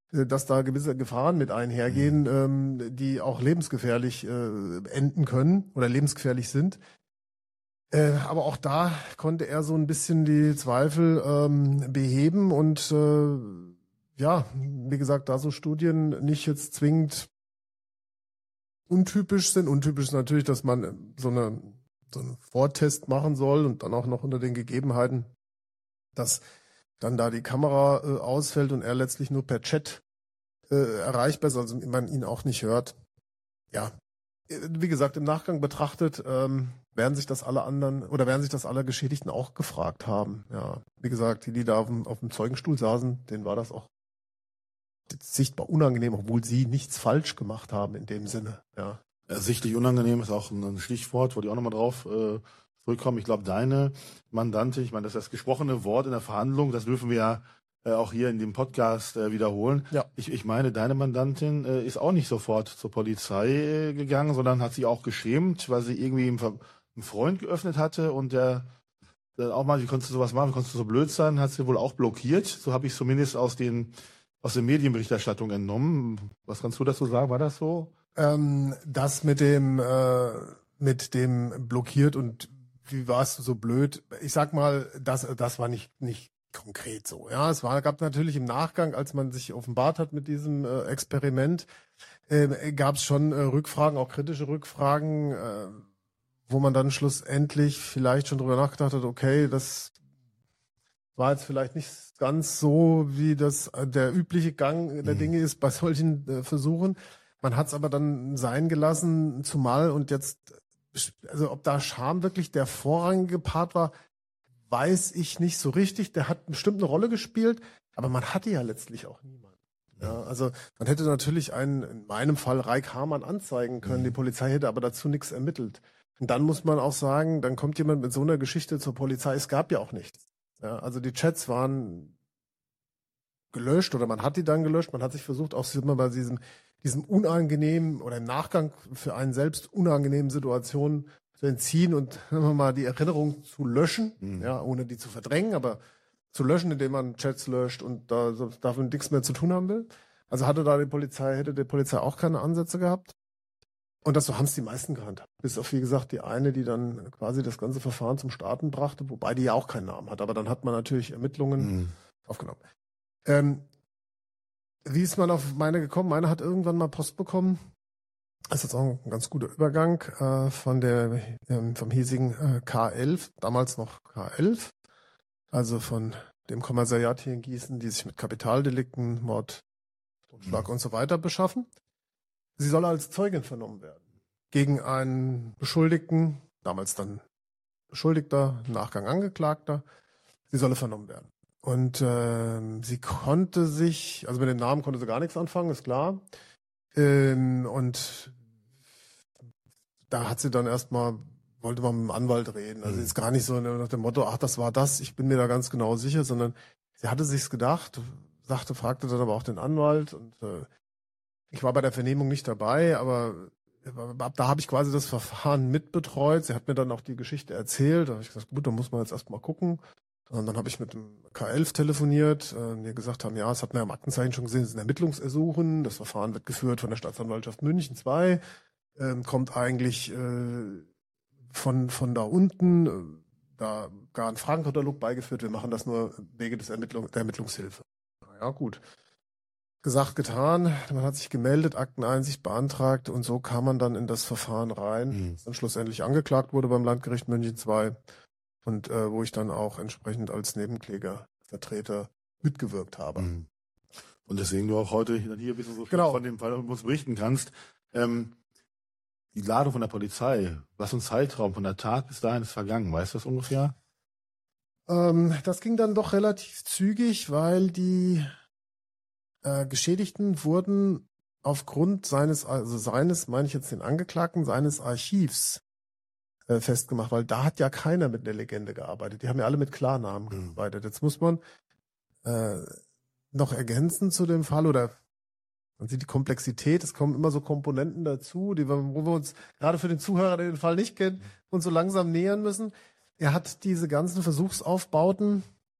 äh, dass da gewisse Gefahren mit einhergehen, mhm. ähm, die auch lebensgefährlich äh, enden können oder lebensgefährlich sind. Äh, aber auch da konnte er so ein bisschen die Zweifel ähm, beheben und äh, ja, wie gesagt, da so Studien nicht jetzt zwingend untypisch sind. Untypisch ist natürlich, dass man so, eine, so einen Vortest machen soll und dann auch noch unter den Gegebenheiten, dass dann da die Kamera äh, ausfällt und er letztlich nur per Chat äh, erreichbar ist, also man ihn auch nicht hört. Ja, wie gesagt, im Nachgang betrachtet ähm, werden sich das alle anderen oder werden sich das alle Geschädigten auch gefragt haben. Ja, wie gesagt, die, die da auf dem, auf dem Zeugenstuhl saßen, denen war das auch sichtbar unangenehm, obwohl sie nichts falsch gemacht haben in dem Sinne. Ja. Sichtlich unangenehm ist auch ein Stichwort, wo die auch nochmal drauf äh, zurückkommen. Ich glaube, deine Mandante, ich meine, das ist das gesprochene Wort in der Verhandlung, das dürfen wir ja äh, auch hier in dem Podcast äh, wiederholen. Ja. Ich, ich meine, deine Mandantin äh, ist auch nicht sofort zur Polizei äh, gegangen, sondern hat sich auch geschämt, weil sie irgendwie einen, einen Freund geöffnet hatte und der äh, auch mal, wie konntest du sowas machen, wie konntest du so blöd sein, hat sie wohl auch blockiert. So habe ich zumindest aus den aus der Medienberichterstattung entnommen. Was kannst du dazu sagen? War das so? Ähm, das mit dem äh, mit dem blockiert und wie warst du so blöd? Ich sag mal, das das war nicht nicht konkret so. Ja, es war gab natürlich im Nachgang, als man sich offenbart hat mit diesem äh, Experiment, äh, gab es schon äh, Rückfragen, auch kritische Rückfragen, äh, wo man dann schlussendlich vielleicht schon drüber nachgedacht hat, okay, das war jetzt vielleicht nicht ganz so, wie das der übliche Gang der Dinge ist bei solchen äh, Versuchen. Man hat es aber dann sein gelassen, zumal und jetzt, also ob da Scham wirklich der vorrangige Part war, weiß ich nicht so richtig. Der hat bestimmt eine Rolle gespielt, aber man hatte ja letztlich auch niemanden. Ja, also man hätte natürlich einen, in meinem Fall Raik Hamann anzeigen können. Die Polizei hätte aber dazu nichts ermittelt. Und dann muss man auch sagen, dann kommt jemand mit so einer Geschichte zur Polizei. Es gab ja auch nichts. Ja, also die Chats waren gelöscht oder man hat die dann gelöscht. Man hat sich versucht, auch immer bei diesem, diesem unangenehmen oder im Nachgang für einen selbst unangenehmen Situationen zu entziehen und mal die Erinnerung zu löschen, mhm. ja, ohne die zu verdrängen, aber zu löschen, indem man Chats löscht und da so, dafür nichts mehr zu tun haben will. Also hatte da die Polizei, hätte die Polizei auch keine Ansätze gehabt. Und das so haben es die meisten gehandhabt. Bis auf, wie gesagt, die eine, die dann quasi das ganze Verfahren zum Starten brachte, wobei die ja auch keinen Namen hat. Aber dann hat man natürlich Ermittlungen mhm. aufgenommen. Ähm, wie ist man auf meine gekommen? Meine hat irgendwann mal Post bekommen. Das ist jetzt auch ein ganz guter Übergang äh, von der ähm, vom hiesigen äh, K elf, damals noch K elf, also von dem Kommissariat hier in Gießen, die sich mit Kapitaldelikten, Mord, Totschlag mhm. und so weiter beschaffen. Sie soll als Zeugin vernommen werden. Gegen einen Beschuldigten, damals dann Beschuldigter, im Nachgang Angeklagter. Sie solle vernommen werden. Und äh, sie konnte sich, also mit dem Namen konnte sie gar nichts anfangen, ist klar. Ähm, und da hat sie dann erstmal, wollte man mit dem Anwalt reden. Also ist gar nicht so nach dem Motto, ach, das war das, ich bin mir da ganz genau sicher, sondern sie hatte sich's gedacht, sagte, fragte dann aber auch den Anwalt und äh, ich war bei der Vernehmung nicht dabei, aber ab da habe ich quasi das Verfahren mitbetreut. Sie hat mir dann auch die Geschichte erzählt. Da habe ich gesagt, gut, dann muss man jetzt erstmal gucken. Und dann habe ich mit dem K elf telefoniert, äh, die gesagt haben, ja, das hat man ja im Aktenzeichen schon gesehen, es ist ein Ermittlungsersuchen. Das Verfahren wird geführt von der Staatsanwaltschaft München zwei. Ähm, kommt eigentlich äh, von von da unten, äh, da gar ein Fragenkatalog beigeführt. Wir machen das nur wegen des Ermittlung, der Ermittlungshilfe. Na ja, gut. Gesagt, getan. Man hat sich gemeldet, Akteneinsicht beantragt und so kam man dann in das Verfahren rein, mhm. das dann schlussendlich angeklagt wurde beim Landgericht München zwei und äh, wo ich dann auch entsprechend als Nebenklägervertreter mitgewirkt habe. Mhm. Und deswegen du auch heute hier ein bisschen so genau. von dem Fall uns berichten kannst. Ähm, die Ladung von der Polizei, was ein Zeitraum von der Tat bis dahin ist vergangen, weißt du das ungefähr? Ähm, das ging dann doch relativ zügig, weil die Äh, Geschädigten wurden aufgrund seines, also seines, meine ich jetzt den Angeklagten, seines Archivs äh, festgemacht, weil da hat ja keiner mit der Legende gearbeitet. Die haben ja alle mit Klarnamen mhm. gearbeitet. Jetzt muss man äh, noch ergänzen zu dem Fall oder man sieht die Komplexität, es kommen immer so Komponenten dazu, die wir, wo wir uns gerade für den Zuhörer, der den Fall nicht kennt, uns so langsam nähern müssen. Er hat diese ganzen Versuchsaufbauten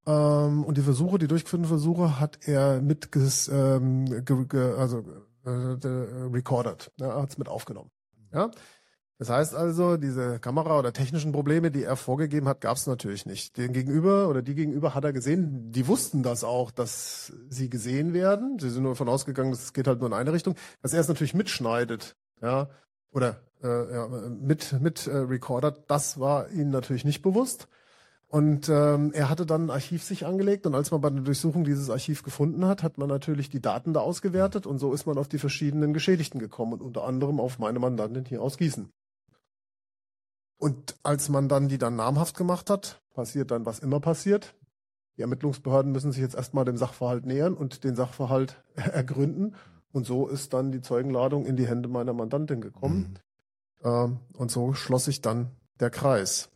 Ähm, und die Versuche, die durchgeführten Versuche, hat er mit ges, ähm, ge, ge, also äh, recorded, ja, hat es mit aufgenommen. Ja. Das heißt also, diese Kamera- oder technischen Probleme, die er vorgegeben hat, gab es natürlich nicht. Den Gegenüber oder die Gegenüber hat er gesehen, die wussten das auch, dass sie gesehen werden. Sie sind nur davon ausgegangen, es geht halt nur in eine Richtung. Dass er es natürlich mitschneidet, ja, oder äh, ja, mit mit äh, recordert, das war ihnen natürlich nicht bewusst. Und ähm, er hatte dann ein Archiv sich angelegt und als man bei der Durchsuchung dieses Archiv gefunden hat, hat man natürlich die Daten da ausgewertet und so ist man auf die verschiedenen Geschädigten gekommen und unter anderem auf meine Mandantin hier aus Gießen. Und als man dann die dann namhaft gemacht hat, passiert dann, was immer passiert. Die Ermittlungsbehörden müssen sich jetzt erstmal dem Sachverhalt nähern und den Sachverhalt ergründen. Und so ist dann die Zeugenladung in die Hände meiner Mandantin gekommen. Mhm. Ähm, und so schloss sich dann der Kreis.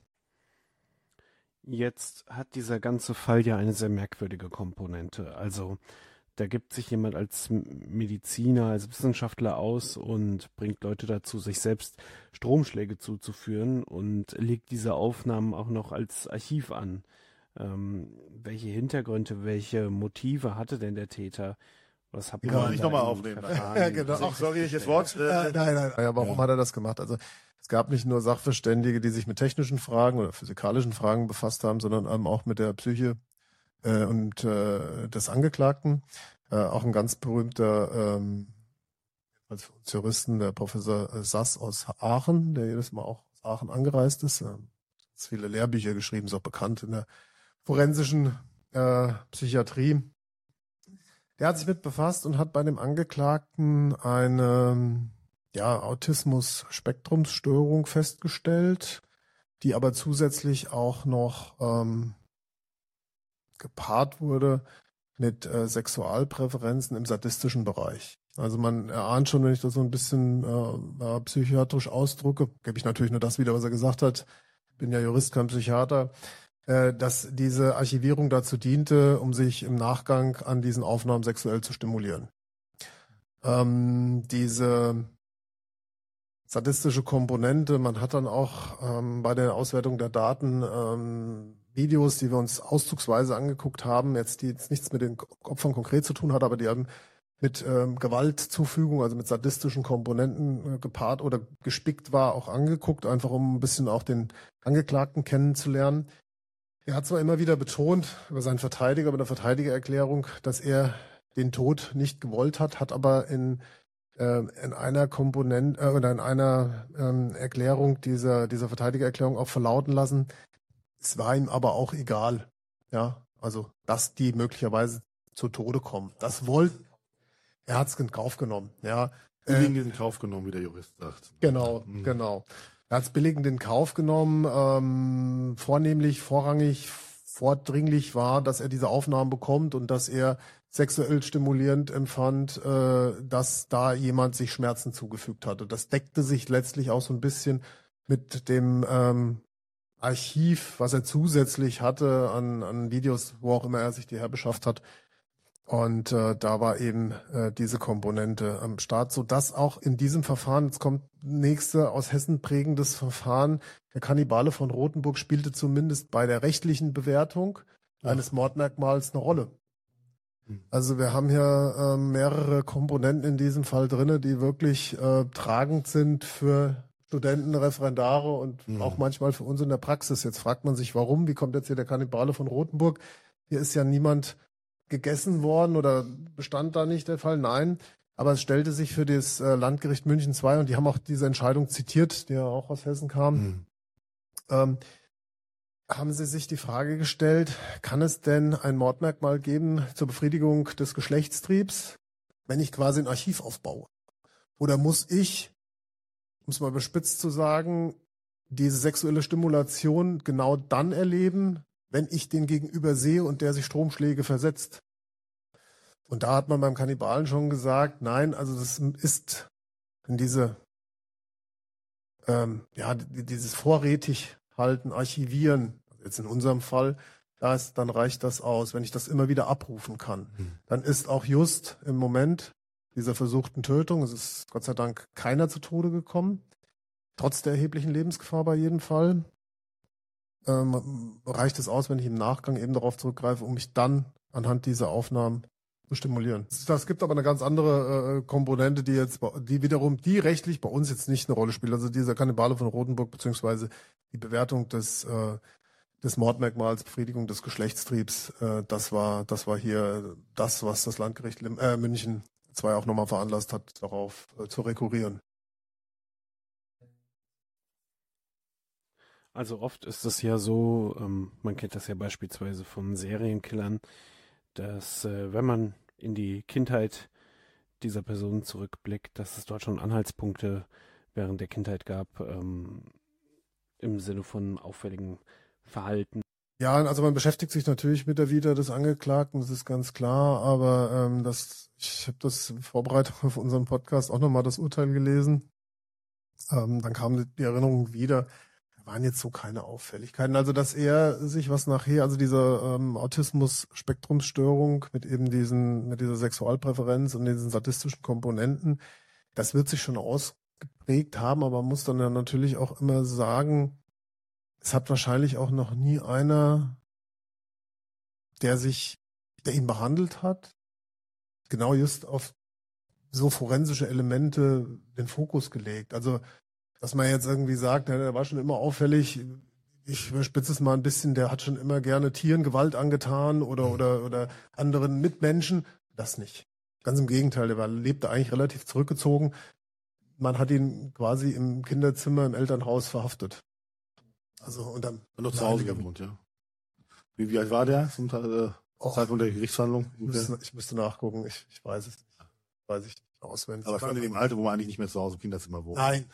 Jetzt hat dieser ganze Fall ja eine sehr merkwürdige Komponente. Also da gibt sich jemand als Mediziner, als Wissenschaftler aus und bringt Leute dazu, sich selbst Stromschläge zuzuführen und legt diese Aufnahmen auch noch als Archiv an. Ähm, welche Hintergründe, welche Motive hatte denn der Täter? Was hat man kann man nicht nochmal aufnehmen? Ja, genau. Ach, sorry, ich das Wort. Äh, äh, nein, nein. Ja, warum ja. hat er das gemacht? Also es gab nicht nur Sachverständige, die sich mit technischen Fragen oder physikalischen Fragen befasst haben, sondern ähm, auch mit der Psyche äh, und äh, des Angeklagten. Äh, auch ein ganz berühmter ähm, als Juristen, der Professor Sass aus Aachen, der jedes Mal auch aus Aachen angereist ist. Äh, hat viele Lehrbücher geschrieben, ist auch bekannt in der forensischen äh, Psychiatrie. Der hat sich mit befasst und hat bei dem Angeklagten eine ja, Autismus-Spektrumsstörung festgestellt, die aber zusätzlich auch noch ähm, gepaart wurde mit äh, Sexualpräferenzen im sadistischen Bereich. Also man erahnt schon, wenn ich das so ein bisschen äh, psychiatrisch ausdrücke, gebe ich natürlich nur das wieder, was er gesagt hat, bin ja Jurist, kein Psychiater, äh, dass diese Archivierung dazu diente, um sich im Nachgang an diesen Aufnahmen sexuell zu stimulieren. Ähm, diese sadistische Komponente, man hat dann auch ähm, bei der Auswertung der Daten ähm, Videos, die wir uns auszugsweise angeguckt haben, jetzt die jetzt nichts mit den Opfern konkret zu tun hat, aber die haben mit ähm, Gewaltzufügung, also mit sadistischen Komponenten äh, gepaart oder gespickt war, auch angeguckt, einfach um ein bisschen auch den Angeklagten kennenzulernen. Er hat zwar immer wieder betont über seinen Verteidiger, bei der Verteidigererklärung, dass er den Tod nicht gewollt hat, hat aber in äh, in einer Komponente äh, oder in einer ähm, Erklärung dieser dieser Verteidigererklärung auch verlauten lassen, es war ihm aber auch egal, ja, also dass die möglicherweise zu Tode kommen. Das wollte er hat es in Kauf genommen, ja. Billigend in Kauf genommen, wie der Jurist sagt. Genau, mhm. genau. Er hat es billigend in Kauf genommen. Ähm, vornehmlich, vorrangig, vordringlich war, dass er diese Aufnahmen bekommt und dass er sexuell stimulierend empfand, äh, dass da jemand sich Schmerzen zugefügt hatte. Das deckte sich letztlich auch so ein bisschen mit dem ähm, Archiv, was er zusätzlich hatte an, an Videos, wo auch immer er sich die herbeschafft hat. Und äh, da war eben äh, diese Komponente am Start, sodass auch in diesem Verfahren, jetzt kommt nächste aus Hessen prägendes Verfahren, der Kannibale von Rothenburg spielte zumindest bei der rechtlichen Bewertung ja. eines Mordmerkmals eine Rolle. Also wir haben hier äh, mehrere Komponenten in diesem Fall drinne, die wirklich äh, tragend sind für Studenten, Referendare und mhm. auch manchmal für uns in der Praxis. Jetzt fragt man sich, warum? Wie kommt jetzt hier der Kannibale von Rothenburg? Hier ist ja niemand gegessen worden oder bestand da nicht der Fall? Nein. Aber es stellte sich für das äh, Landgericht München zwei, und die haben auch diese Entscheidung zitiert, die ja auch aus Hessen kam, mhm. ähm, haben sie sich die Frage gestellt, kann es denn ein Mordmerkmal geben zur Befriedigung des Geschlechtstriebs, wenn ich quasi ein Archiv aufbaue? Oder muss ich, um es mal überspitzt zu sagen, diese sexuelle Stimulation genau dann erleben, wenn ich den Gegenüber sehe und der sich Stromschläge versetzt? Und da hat man beim Kannibalen schon gesagt, nein, also das ist in diese, ähm, ja, dieses vorrätig halten, archivieren, jetzt in unserem Fall, da ist, dann reicht das aus, wenn ich das immer wieder abrufen kann. Mhm. Dann ist auch just im Moment dieser versuchten Tötung, es ist Gott sei Dank keiner zu Tode gekommen, trotz der erheblichen Lebensgefahr bei jedem Fall. ähm, reicht es aus, wenn ich im Nachgang eben darauf zurückgreife, um mich dann anhand dieser Aufnahmen zu stimulieren. Das gibt aber eine ganz andere äh, Komponente, die jetzt, die wiederum, die rechtlich bei uns jetzt nicht eine Rolle spielt. Also dieser Kannibale von Rotenburg, beziehungsweise die Bewertung des, äh, des Mordmerkmals, Befriedigung des Geschlechtstriebs, äh, das war, das war hier das, was das Landgericht äh, München zwei auch nochmal veranlasst hat, darauf äh, zu rekurrieren. Also oft ist es ja so, ähm, man kennt das ja beispielsweise von Serienkillern, dass äh, wenn man in die Kindheit dieser Person zurückblickt, dass es dort schon Anhaltspunkte während der Kindheit gab, ähm, im Sinne von auffälligem Verhalten. Ja, also man beschäftigt sich natürlich mit der Vita des Angeklagten, das ist ganz klar, aber ähm, das, ich habe das in Vorbereitung auf unseren Podcast auch nochmal das Urteil gelesen. Ähm, dann kam die Erinnerung wieder, da waren jetzt so keine Auffälligkeiten. Also dass er sich was nachher, also diese ähm, Autismus-Spektrumsstörung mit eben diesen, mit dieser Sexualpräferenz und diesen sadistischen Komponenten, das wird sich schon ausgeprägt haben, aber man muss dann ja natürlich auch immer sagen, es hat wahrscheinlich auch noch nie einer, der sich, der ihn behandelt hat, genau just auf so forensische Elemente den Fokus gelegt. Also, dass man jetzt irgendwie sagt, ja, der war schon immer auffällig, ich überspitze es mal ein bisschen, der hat schon immer gerne Tieren Gewalt angetan oder, oder, oder anderen Mitmenschen. Das nicht. Ganz im Gegenteil, der war, lebte eigentlich relativ zurückgezogen. Man hat ihn quasi im Kinderzimmer im Elternhaus verhaftet. Also und dann noch zu Hause gewohnt, ja. Wie, wie alt war der zum äh, Och, Zeitpunkt der Gerichtsverhandlung? Ich müsste, ich müsste nachgucken, ich, ich weiß es nicht. Weiß ich nicht auswendig. Aber schon in dem Alter, wo man eigentlich nicht mehr zu Hause im Kinderzimmer wohnt. Nein.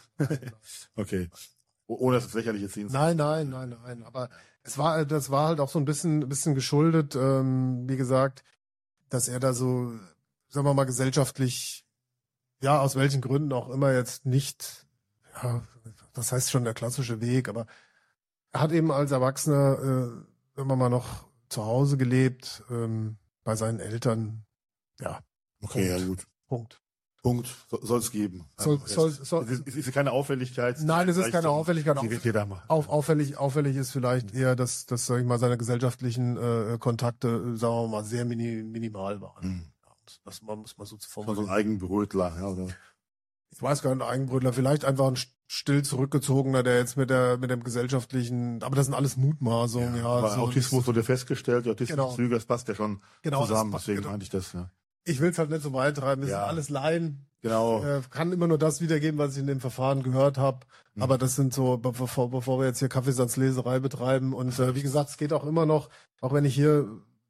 Okay. Ohne dass es lächerlich jetzt sehen. Nein, nein, nein, nein. Aber es war, das war halt auch so ein bisschen, ein bisschen geschuldet, ähm, wie gesagt, dass er da so, sagen wir mal, gesellschaftlich, ja, aus welchen Gründen auch immer jetzt nicht, ja, das heißt schon der klassische Weg, aber er hat eben als Erwachsener äh, immer mal noch zu Hause gelebt, ähm, bei seinen Eltern. Ja. Okay, Punkt. ja gut. Punkt. Punkt. So, soll es geben. Soll, Also, soll, es, soll, es, ist, es ist keine Auffälligkeit. Nein, es ist keine Auffälligkeit. Die wird jeder mal. Auf, auffällig, auffällig ist vielleicht eher, dass, dass sag ich mal, seine gesellschaftlichen äh, Kontakte, sagen wir mal, sehr mini, minimal waren. Hm. Das man, muss man so zu So formulieren. ein Eigenbrötler, ja, oder? Ich weiß gar nicht, ein Eigenbrötler, vielleicht einfach ein still zurückgezogener, der jetzt mit der mit dem gesellschaftlichen, aber das sind alles Mutmaßungen, ja. ja aber so Autismus das, wurde festgestellt, die Autismuszüge, Genau. das passt ja schon Genau, zusammen, das passt, deswegen genau. meinte ich das, ja. Ich will es halt nicht so weit treiben, das Ja. sind alles Laien. Genau. Äh, kann immer nur das wiedergeben, was ich in dem Verfahren gehört habe. Mhm. Aber das sind so, bevor, bevor wir jetzt hier Kaffeesatzleserei betreiben. Und äh, wie gesagt, es geht auch immer noch, auch wenn ich hier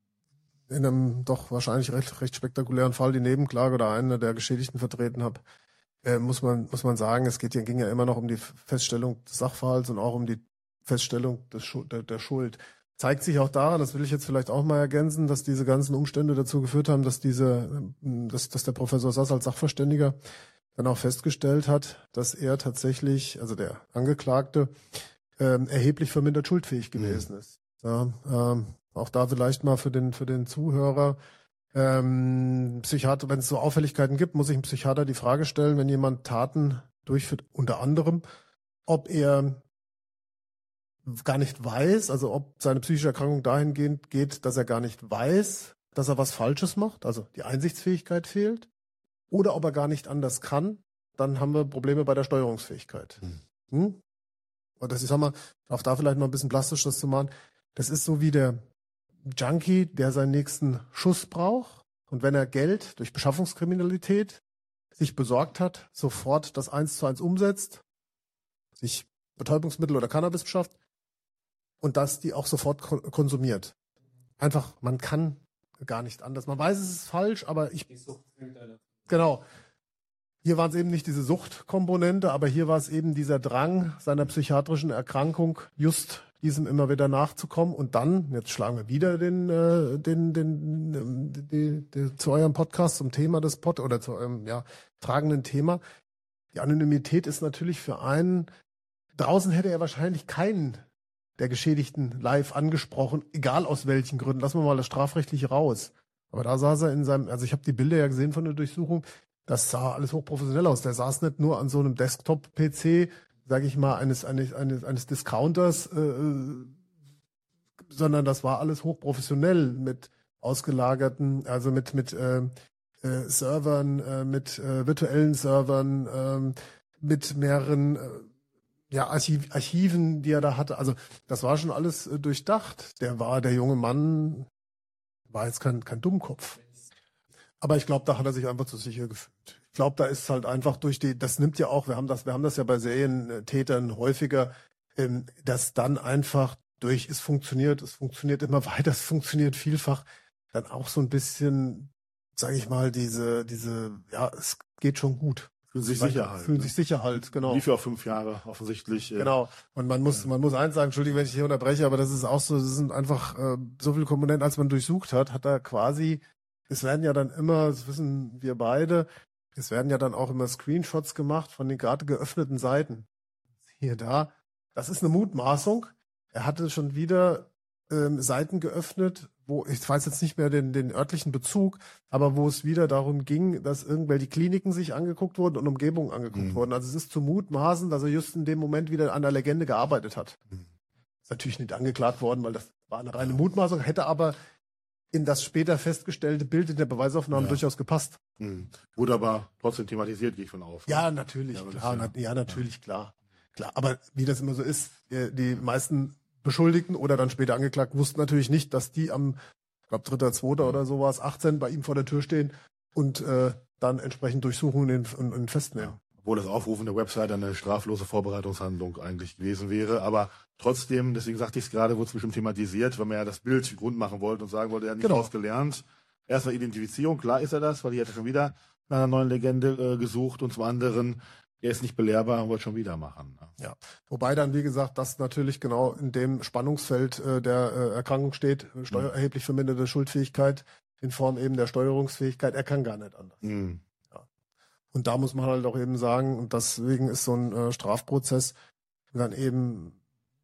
in einem doch wahrscheinlich recht, recht spektakulären Fall die Nebenklage oder eine der Geschädigten vertreten habe, äh, muss man muss man sagen, es geht ja, ging ja immer noch um die Feststellung des Sachverhalts und auch um die Feststellung des Schu- der, der Schuld. Zeigt sich auch daran, das will ich jetzt vielleicht auch mal ergänzen, dass diese ganzen Umstände dazu geführt haben, dass diese, dass, dass der Professor Sass als Sachverständiger dann auch festgestellt hat, dass er tatsächlich, also der Angeklagte, ähm, erheblich vermindert schuldfähig gewesen mhm. ist. Ja, ähm, auch da vielleicht mal für den für den Zuhörer. Ähm, Psychiater, wenn es so Auffälligkeiten gibt, muss ich dem Psychiater die Frage stellen, wenn jemand Taten durchführt, unter anderem, ob er gar nicht weiß, also ob seine psychische Erkrankung dahingehend geht, dass er gar nicht weiß, dass er was Falsches macht, also die Einsichtsfähigkeit fehlt, oder ob er gar nicht anders kann, dann haben wir Probleme bei der Steuerungsfähigkeit. Hm. Hm? Und das ist, sag mal, auch da vielleicht mal ein bisschen plastisch das zu machen, das ist so wie der Junkie, der seinen nächsten Schuss braucht und wenn er Geld durch Beschaffungskriminalität sich besorgt hat, sofort das eins zu eins umsetzt, sich Betäubungsmittel oder Cannabis beschafft und das die auch sofort konsumiert. Einfach, man kann gar nicht anders. Man weiß, es ist falsch, aber ich... Genau. Hier war es eben nicht diese Suchtkomponente, aber hier war es eben dieser Drang seiner psychiatrischen Erkrankung, just diesem immer wieder nachzukommen. Und dann, jetzt schlagen wir wieder den, äh, den, den, den, den, den zu eurem Podcast zum Thema des Pod oder zu eurem ja, tragenden Thema. Die Anonymität ist natürlich für einen, draußen hätte er wahrscheinlich keinen der Geschädigten live angesprochen, egal aus welchen Gründen. Lassen wir mal das Strafrechtliche raus. Aber da saß er in seinem, also ich habe die Bilder ja gesehen von der Durchsuchung, das sah alles hochprofessionell aus. Der saß nicht nur an so einem Desktop-P C, sage ich mal, eines, eines, eines, eines Discounters, äh, sondern das war alles hochprofessionell mit ausgelagerten, also mit mit äh, äh, Servern, äh, mit äh, virtuellen Servern, äh, mit mehreren äh, ja, Archiv, Archiven, die er da hatte. Also das war schon alles äh, durchdacht. Der war, der junge Mann war jetzt kein, kein Dummkopf. Aber ich glaube, da hat er sich einfach zu sicher gefühlt. Ich glaube, da ist halt einfach durch die, das nimmt ja auch, wir haben das, wir haben das ja bei Serientätern häufiger, ähm, dass dann einfach durch, es funktioniert, es funktioniert immer weiter, es funktioniert vielfach, dann auch so ein bisschen, sage ich mal, diese, diese, ja, es geht schon gut. Fühlen sich sicher halt. Fühlen ne? sich sicher halt, genau. Lief ja auch fünf Jahre offensichtlich. Äh, Genau. Und man muss, man muss eins sagen, Entschuldigung, wenn ich hier unterbreche, aber das ist auch so, das sind einfach äh, so viele Komponenten, als man durchsucht hat, hat er quasi, es werden ja dann immer, das wissen wir beide, es werden ja dann auch immer Screenshots gemacht von den gerade geöffneten Seiten. Hier, da. Das ist eine Mutmaßung. Er hatte schon wieder ähm, Seiten geöffnet, wo, ich weiß jetzt nicht mehr den, den örtlichen Bezug, aber wo es wieder darum ging, dass irgendwelche Kliniken sich angeguckt wurden und Umgebungen angeguckt Mhm. wurden. Also es ist zu mutmaßen, dass er just in dem Moment wieder an der Legende gearbeitet hat. Mhm. Ist natürlich nicht angeklagt worden, weil das war eine reine Mutmaßung, hätte aber in das später festgestellte Bild in der Beweisaufnahme Ja. durchaus gepasst. mh. Wurde aber trotzdem thematisiert, gehe ich von aus. ne? Ja, natürlich, Ja, aber das klar, ist ja- na, ja, natürlich, klar. Klar, aber wie das immer so ist, die, die meisten Beschuldigten oder dann später angeklagt wussten natürlich nicht, dass die am, ich glaube, dritter, zweiter oder sowas, achtzehn bei ihm vor der Tür stehen und äh, dann entsprechend durchsuchen und, und, und festnehmen. Obwohl das Aufrufen der Website eine straflose Vorbereitungshandlung eigentlich gewesen wäre. Aber trotzdem, deswegen sagte ich es gerade, wurde es bestimmt thematisiert, weil man ja das Bild rund machen wollte und sagen wollte, er hat nicht Genau. ausgelernt. Erstmal Identifizierung, klar ist er das, weil ich hätte schon wieder nach einer neuen Legende äh, gesucht. Und zum anderen, er ist nicht belehrbar und wollte schon wieder machen. ne? Wobei dann, wie gesagt, das natürlich genau in dem Spannungsfeld äh, der äh, Erkrankung steht, äh, steuer, erheblich verminderte Schuldfähigkeit in Form eben der Steuerungsfähigkeit. Er kann gar nicht anders. Mhm. Und da muss man halt auch eben sagen, und deswegen ist so ein äh, Strafprozess dann eben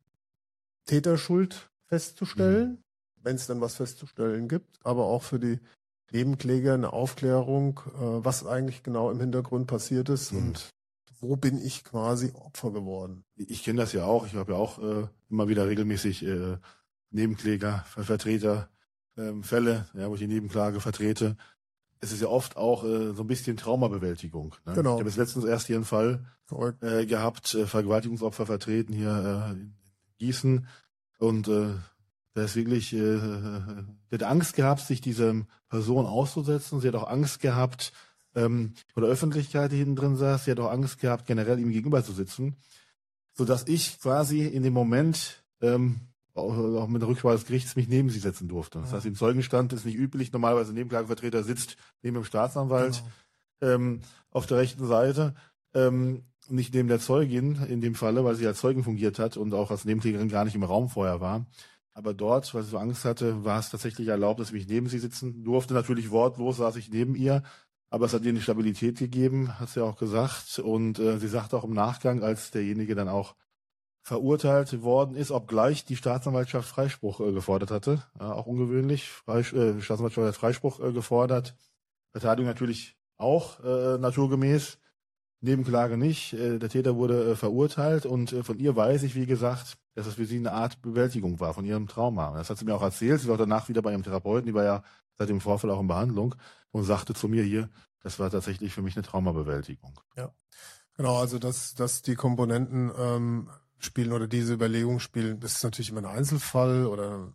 Täterschuld festzustellen, wenn es dann was festzustellen gibt, aber auch für die Nebenkläger eine Aufklärung, äh, was eigentlich genau im Hintergrund passiert ist Mhm. und wo bin ich quasi Opfer geworden. Ich kenne das ja auch. Ich habe ja auch äh, immer wieder regelmäßig äh, Nebenkläger, Ver Vertreter, ähm, Fälle, ja, wo ich die Nebenklage vertrete. Es ist ja oft auch äh, so ein bisschen Traumabewältigung. Ne? Genau. Ich habe jetzt letztens erst hier einen Fall Verrückt. äh, gehabt, äh, Vergewaltigungsopfer vertreten hier äh, in Gießen. Und äh, der ist wirklich, äh, der hat Angst gehabt, sich dieser Person auszusetzen. Sie hat auch Angst gehabt, ähm, vor der Öffentlichkeit, die hinten drin saß. Sie hat auch Angst gehabt, generell ihm gegenüber zu sitzen. Sodass ich quasi in dem Moment, ähm, auch, auch mit der Rücksprache des Gerichts, mich neben sie setzen durfte. Das heißt, im Zeugenstand ist nicht üblich. Normalerweise ein Nebenklagevertreter sitzt neben dem Staatsanwalt Genau. ähm, auf der rechten Seite. Ähm, nicht neben der Zeugin in dem Falle, weil sie als Zeugin fungiert hat und auch als Nebenklägerin gar nicht im Raum vorher war. Aber dort, weil sie so Angst hatte, war es tatsächlich erlaubt, dass ich mich neben sie sitzen durfte. Natürlich wortlos saß ich neben ihr, aber es hat ihr eine Stabilität gegeben, hat sie auch gesagt. Und äh, sie sagte auch im Nachgang, als derjenige dann auch verurteilt worden ist, obgleich die Staatsanwaltschaft Freispruch äh, gefordert hatte, ja, auch ungewöhnlich. Freis äh, Staatsanwaltschaft hat Freispruch äh, gefordert. Verteidigung natürlich auch äh, naturgemäß. Nebenklage nicht. Äh, der Täter wurde äh, verurteilt und äh, von ihr weiß ich, wie gesagt, dass es für sie eine Art Bewältigung war von ihrem Trauma. Das hat sie mir auch erzählt. Sie war auch danach wieder bei ihrem Therapeuten, die war ja seit dem Vorfall auch in Behandlung und sagte zu mir hier, das war tatsächlich für mich eine Traumabewältigung. Genau, also dass, dass die Komponenten ähm, spielen oder diese Überlegung spielen, das ist natürlich immer ein Einzelfall oder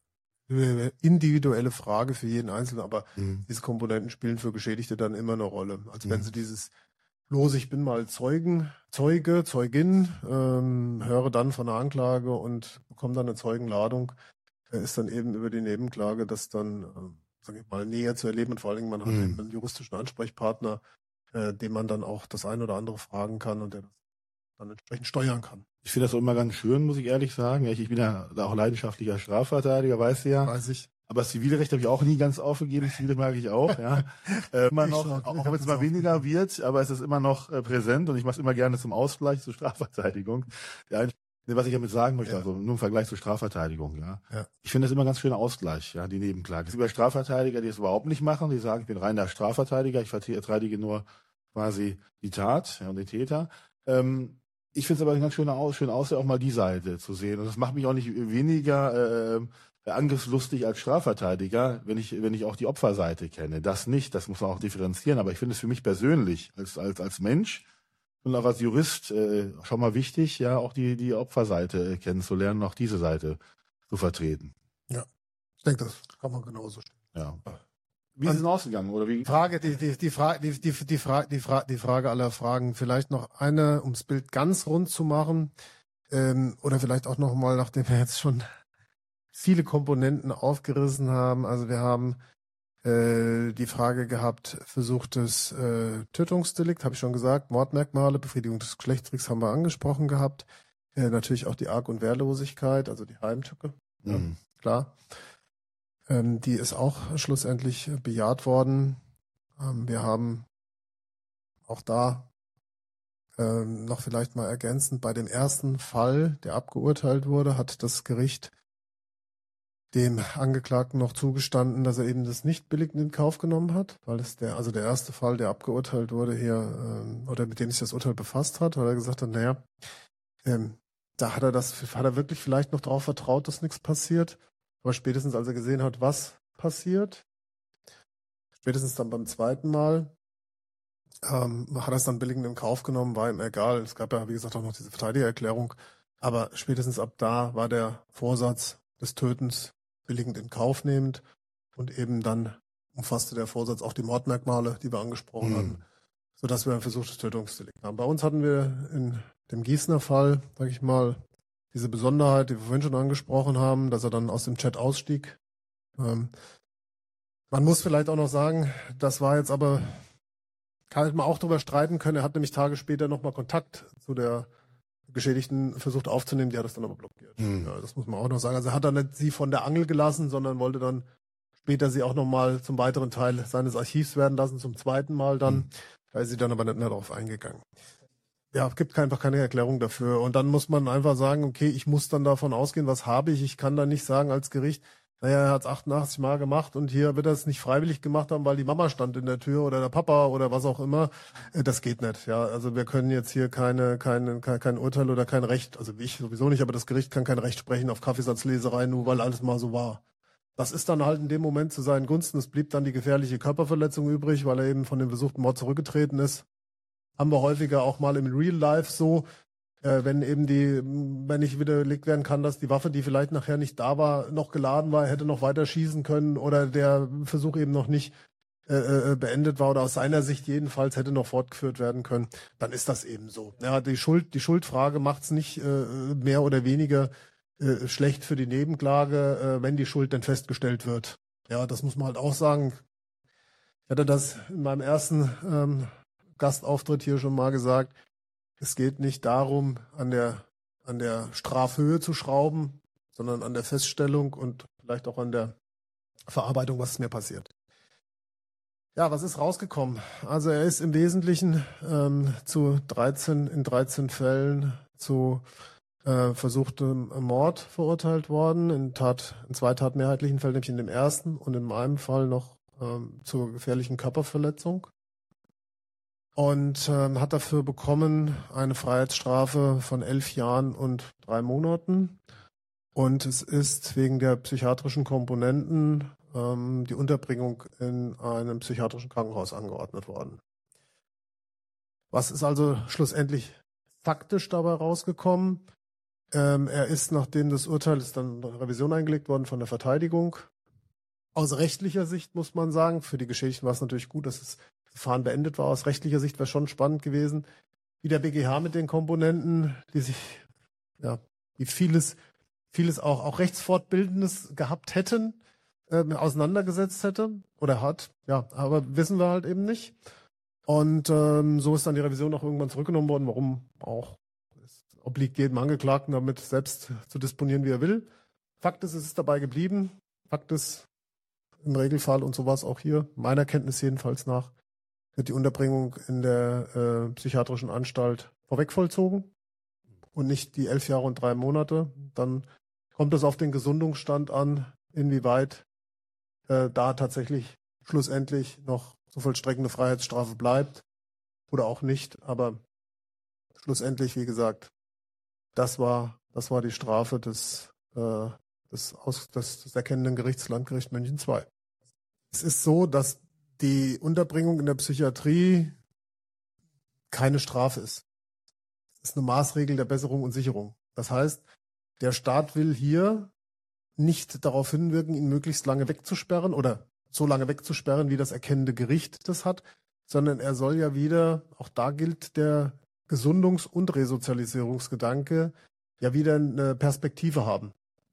eine individuelle Frage für jeden Einzelnen, aber Mhm. diese Komponenten spielen für Geschädigte dann immer eine Rolle. Also Mhm. wenn sie dieses bloß ich bin mal Zeugen, Zeuge, Zeugin, ähm, höre dann von der Anklage und bekomme dann eine Zeugenladung, äh, ist dann eben über die Nebenklage, das dann, äh, sage ich mal, näher zu erleben und vor allen Dingen man hat Mhm. eben einen juristischen Ansprechpartner, äh, dem man dann auch das ein oder andere fragen kann und der das dann entsprechend steuern kann. Ich finde das auch immer ganz schön, muss ich ehrlich sagen. Ja, Ich, ich bin ja auch leidenschaftlicher Strafverteidiger, weißt du ja. Weiß ich. Aber das Zivilrecht habe ich auch nie ganz aufgegeben. Zivil mag ich auch, ja. Äh, immer Ich noch, sag, auch ich auch hab wenn es das mal auch. weniger wird, aber es ist immer noch äh, präsent und ich mache es immer gerne zum Ausgleich zur Strafverteidigung. Ja, was ich damit sagen möchte, Ja. also nur im Vergleich zur Strafverteidigung, ja. Ja. Ich finde das immer ein ganz schöner Ausgleich, ja, die Nebenklage. Es gibt ja Strafverteidiger, die es überhaupt nicht machen, die sagen, ich bin reiner Strafverteidiger, ich verteidige nur quasi die Tat ja, und den Täter. Ähm, Ich finde es aber ganz schön aus, schön aus, auch mal die Seite zu sehen. Und das macht mich auch nicht weniger äh, angriffslustig als Strafverteidiger, wenn ich, wenn ich auch die Opferseite kenne. Das nicht, das muss man auch differenzieren. Aber ich finde es für mich persönlich, als, als, als Mensch und auch als Jurist, äh, schon mal wichtig, ja, auch die, die Opferseite kennenzulernen, auch diese Seite zu vertreten. Ja, ich denke, das kann man genauso stellen. Ja. Wie ist es denn ausgegangen, oder wie? Frage, die, die, die Frage, die, die, die Frage, die Frage, die Frage aller Fragen. Vielleicht noch eine, ums Bild ganz rund zu machen, ähm, oder vielleicht auch noch mal, nachdem wir jetzt schon viele Komponenten aufgerissen haben. Also wir haben äh, die Frage gehabt, versuchtes äh, Tötungsdelikt, habe ich schon gesagt, Mordmerkmale, Befriedigung des Geschlechtsdricks haben wir angesprochen gehabt. Äh, natürlich auch die Arg- und Wehrlosigkeit, also die Heimtücke, Mhm. ja, klar. Ähm, die ist auch schlussendlich bejaht worden. Ähm, wir haben auch da ähm, noch vielleicht mal ergänzend, bei dem ersten Fall, der abgeurteilt wurde, hat das Gericht dem Angeklagten noch zugestanden, dass er eben das nicht billigend in Kauf genommen hat, weil es der, also der erste Fall, der abgeurteilt wurde hier, ähm, oder mit dem sich das Urteil befasst hat, weil er gesagt hat, naja, ähm, da hat er das, hat er wirklich vielleicht noch darauf vertraut, dass nichts passiert, aber spätestens als er gesehen hat, was passiert, spätestens dann beim zweiten Mal, ähm, hat er es dann billigend in Kauf genommen, war ihm egal. Es gab ja, wie gesagt, auch noch diese Verteidigererklärung, aber spätestens ab da war der Vorsatz des Tötens billigend in Kauf nehmend und eben dann umfasste der Vorsatz auch die Mordmerkmale, die wir angesprochen Mhm. hatten, sodass wir ein versuchtes Tötungsdelikt haben. Bei uns hatten wir in dem Gießener Fall, sage ich mal, diese Besonderheit, die wir vorhin schon angesprochen haben, dass er dann aus dem Chat ausstieg. Ähm, man muss vielleicht auch noch sagen, das war jetzt aber, kann man auch darüber streiten können, er hat nämlich Tage später nochmal Kontakt zu der Geschädigten versucht aufzunehmen, die hat es dann aber blockiert. Mhm. Ja, das muss man auch noch sagen. Also er hat dann nicht sie von der Angel gelassen, sondern wollte dann später sie auch nochmal zum weiteren Teil seines Archivs werden lassen, zum zweiten Mal dann. Mhm. Da ist sie dann aber nicht mehr darauf eingegangen. Ja, es gibt einfach keine Erklärung dafür. Und dann muss man einfach sagen, okay, ich muss dann davon ausgehen, was habe ich? Ich kann da nicht sagen als Gericht, naja, er hat es achtundachtzig Mal gemacht und hier wird er es nicht freiwillig gemacht haben, weil die Mama stand in der Tür oder der Papa oder was auch immer. Das geht nicht. Ja, also wir können jetzt hier keine, keine, kein, kein Urteil oder kein Recht, also ich sowieso nicht, aber das Gericht kann kein Recht sprechen auf Kaffeesatzleserei, nur weil alles mal so war. Das ist dann halt in dem Moment zu seinen Gunsten. Es blieb dann die gefährliche Körperverletzung übrig, weil er eben von dem versuchten Mord zurückgetreten ist. Haben wir häufiger auch mal im Real Life so, äh, wenn eben die, wenn nicht widerlegt werden kann, dass die Waffe, die vielleicht nachher nicht da war, noch geladen war, hätte noch weiter schießen können oder der Versuch eben noch nicht äh, äh, beendet war oder aus seiner Sicht jedenfalls hätte noch fortgeführt werden können, dann ist das eben so. Ja, die Schuld, die Schuldfrage macht's nicht äh, mehr oder weniger äh, schlecht für die Nebenklage, äh, wenn die Schuld denn festgestellt wird. Ja, das muss man halt auch sagen. Ich hatte das in meinem ersten ähm, Gastauftritt hier schon mal gesagt. Es geht nicht darum, an der, an der Strafhöhe zu schrauben, sondern an der Feststellung und vielleicht auch an der Verarbeitung, was ist mir passiert. Ja, was ist rausgekommen? Also er ist im Wesentlichen ähm, zu dreizehn, in dreizehn Fällen zu äh, versuchtem Mord verurteilt worden, in, Tat, in zwei tatmehrheitlichen Fällen, nämlich in dem ersten und in meinem Fall noch ähm, zur gefährlichen Körperverletzung. Und ähm, hat dafür bekommen eine Freiheitsstrafe von elf Jahren und drei Monaten. Und es ist wegen der psychiatrischen Komponenten ähm, die Unterbringung in einem psychiatrischen Krankenhaus angeordnet worden. Was ist also schlussendlich faktisch dabei rausgekommen? Ähm, er ist, nachdem das Urteil ist dann eine Revision eingelegt worden von der Verteidigung. Aus rechtlicher Sicht muss man sagen, für die Geschädigten war es natürlich gut, dass das Verfahren beendet war. Aus rechtlicher Sicht wäre schon spannend gewesen, wie der B G H mit den Komponenten, die sich, ja, die vieles, vieles auch, auch Rechtsfortbildendes gehabt hätten, äh, auseinandergesetzt hätte oder hat. Ja, aber wissen wir halt eben nicht. Und ähm, so ist dann die Revision auch irgendwann zurückgenommen worden. Warum auch? Es obliegt jedem Angeklagten, damit selbst zu disponieren, wie er will. Fakt ist, es ist dabei geblieben. Fakt ist, im Regelfall und sowas auch hier, meiner Kenntnis jedenfalls nach, wird die Unterbringung in der äh, psychiatrischen Anstalt vorweg vollzogen und nicht die elf Jahre und drei Monate. Dann kommt es auf den Gesundungsstand an, inwieweit äh, da tatsächlich schlussendlich noch zu vollstreckende Freiheitsstrafe bleibt oder auch nicht. Aber schlussendlich, wie gesagt, das war, das war die Strafe des, äh, des, Aus, des, des erkennenden Gerichts Landgericht München zwei. Es ist so, dass die Unterbringung in der Psychiatrie keine Strafe ist. Es ist eine Maßregel der Besserung und Sicherung. Das heißt, der Staat will hier nicht darauf hinwirken, ihn möglichst lange wegzusperren oder so lange wegzusperren, wie das erkennende Gericht das hat, sondern er soll ja wieder, auch da gilt der Gesundungs- und Resozialisierungsgedanke, ja wieder eine Perspektive haben.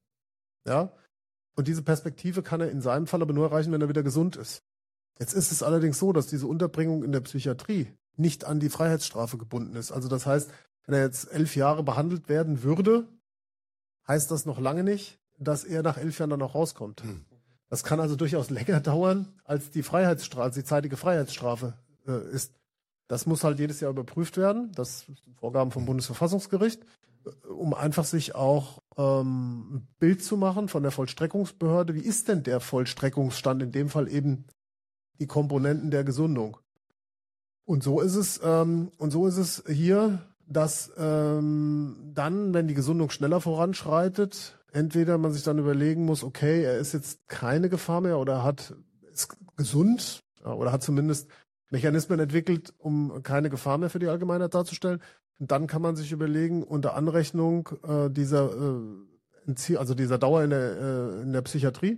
Ja? Und diese Perspektive kann er in seinem Fall aber nur erreichen, wenn er wieder gesund ist. Jetzt ist es allerdings so, dass diese Unterbringung in der Psychiatrie nicht an die Freiheitsstrafe gebunden ist. Also das heißt, wenn er jetzt elf Jahre behandelt werden würde, heißt das noch lange nicht, dass er nach elf Jahren dann auch rauskommt. Hm. Das kann also durchaus länger dauern, als die Freiheitsstrafe, als die zeitige Freiheitsstrafe äh, ist. Das muss halt jedes Jahr überprüft werden. Das sind Vorgaben vom Bundesverfassungsgericht, um einfach sich auch ähm, ein Bild zu machen von der Vollstreckungsbehörde. Wie ist denn der Vollstreckungsstand? In dem Fall eben die Komponenten der Gesundung. Und so ist es, ähm, und so ist es hier, dass ähm, dann, wenn die Gesundung schneller voranschreitet, entweder man sich dann überlegen muss, okay, er ist jetzt keine Gefahr mehr oder hat ist gesund ja, oder hat zumindest Mechanismen entwickelt, um keine Gefahr mehr für die Allgemeinheit darzustellen. Und dann kann man sich überlegen, unter Anrechnung äh, dieser äh, also dieser Dauer in der, äh, in der Psychiatrie,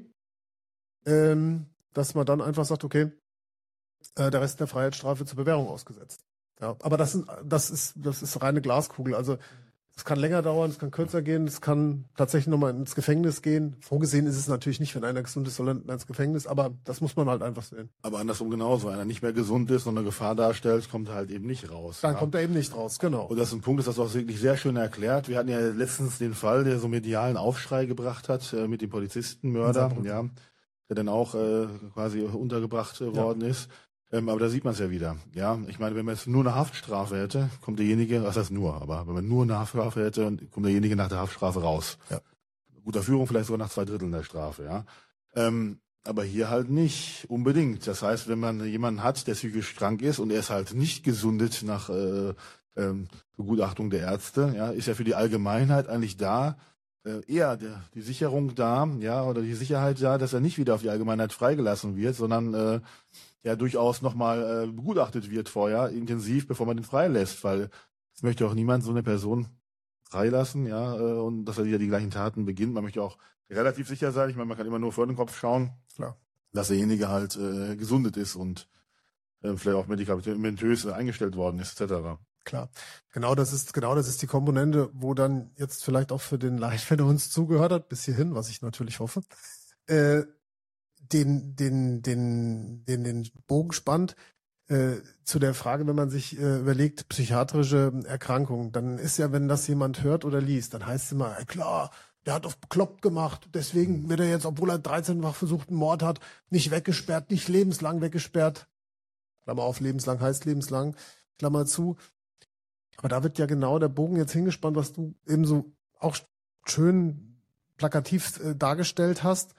ähm, dass man dann einfach sagt, okay, äh, der Rest der Freiheitsstrafe zur Bewährung ausgesetzt. Ja, aber das, sind, das ist das ist reine Glaskugel. Also es kann länger dauern, es kann kürzer gehen, es kann tatsächlich nochmal ins Gefängnis gehen. Vorgesehen ist es natürlich nicht, wenn einer gesund ist, soll er ins Gefängnis, aber das muss man halt einfach sehen. Aber andersrum genauso, wenn einer nicht mehr gesund ist und eine Gefahr darstellt, kommt er halt eben nicht raus. Dann ja? kommt er eben nicht raus, genau. Und das ist ein Punkt, das hast du auch wirklich sehr schön erklärt. Wir hatten ja letztens den Fall, der so medialen Aufschrei gebracht hat äh, mit dem Polizistenmörder, ja, der dann auch äh, quasi untergebracht äh, worden ja. ist. Ähm, aber da sieht man es ja wieder. Ja, ich meine, wenn man jetzt nur eine Haftstrafe hätte, kommt derjenige, was heißt nur, aber wenn man nur eine Haftstrafe hätte, kommt derjenige nach der Haftstrafe raus. Ja. Guter Führung vielleicht sogar nach zwei Dritteln der Strafe, ja. Ähm, aber hier halt nicht unbedingt. Das heißt, wenn man jemanden hat, der psychisch krank ist und er ist halt nicht gesundet nach äh, ähm, Begutachtung der Ärzte, ja, ist ja für die Allgemeinheit eigentlich da, äh, eher der, die Sicherung da, ja, oder die Sicherheit da, dass er nicht wieder auf die Allgemeinheit freigelassen wird, sondern äh, ja durchaus nochmal äh, begutachtet wird vorher, intensiv, bevor man den freilässt, weil es möchte auch niemand so eine Person freilassen, ja, äh, und dass er wieder die gleichen Taten beginnt. Man möchte auch relativ sicher sein, ich meine, man kann immer nur vor den Kopf schauen, klar, dass derjenige halt äh, gesundet ist und äh, vielleicht auch medikamentös eingestellt worden ist, et cetera. Klar, genau das ist genau das ist die Komponente, wo dann jetzt vielleicht auch für den Laien, wenn er uns zugehört hat, bis hierhin, was ich natürlich hoffe, äh, den, den, den, den, den Bogen spannt äh, zu der Frage, wenn man sich äh, überlegt, psychiatrische Erkrankungen, dann ist ja, wenn das jemand hört oder liest, dann heißt es immer, ja, klar, der hat auf bekloppt gemacht, deswegen wird er jetzt, obwohl er dreizehnfach versuchten Mord hat, nicht weggesperrt, nicht lebenslang weggesperrt. Klammer auf, lebenslang heißt lebenslang, Klammer zu. Aber da wird ja genau der Bogen jetzt hingespannt, was du eben so auch schön plakativ äh, dargestellt hast.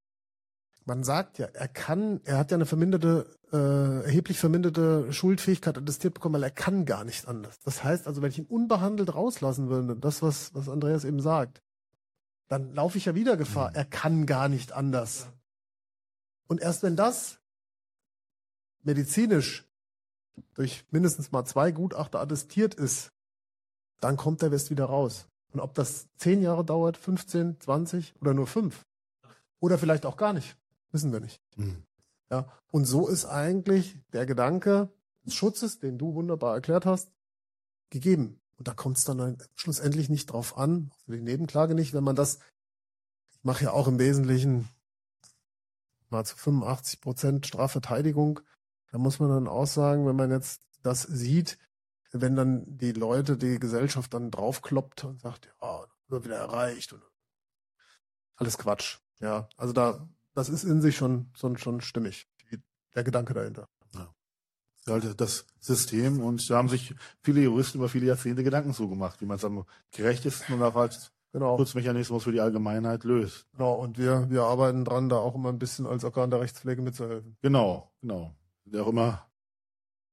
Man sagt ja, er kann, er hat ja eine verminderte, äh, erheblich verminderte Schuldfähigkeit attestiert bekommen, weil er kann gar nicht anders. Das heißt also, wenn ich ihn unbehandelt rauslassen würde, das, was, was Andreas eben sagt, dann laufe ich ja wieder Gefahr. Er kann gar nicht anders. Und erst wenn das medizinisch durch mindestens mal zwei Gutachter attestiert ist, dann kommt der West wieder raus. Und ob das zehn Jahre dauert, fünfzehn, zwanzig oder nur fünf oder vielleicht auch gar nicht, wissen wir nicht. Mhm. Ja, und so ist eigentlich der Gedanke des Schutzes, den du wunderbar erklärt hast, gegeben. Und da kommt es dann schlussendlich nicht drauf an, für die Nebenklage nicht, wenn man das, ich mache ja auch im Wesentlichen mal zu fünfundachtzig Prozent Strafverteidigung, da muss man dann auch sagen, wenn man jetzt das sieht, wenn dann die Leute, die Gesellschaft dann draufkloppt und sagt, ja, wird wieder erreicht und alles Quatsch. Ja, also da, das ist in sich schon, schon, schon stimmig, die, der Gedanke dahinter. Ja. Halt das System und da haben sich viele Juristen über viele Jahrzehnte Gedanken zugemacht, wie man es am gerechtesten und auch als genau. Schutzmechanismus für die Allgemeinheit löst. Genau, und wir, wir arbeiten dran, da auch immer ein bisschen als Organ der Rechtspflege mitzuhelfen. Genau, genau. Der auch immer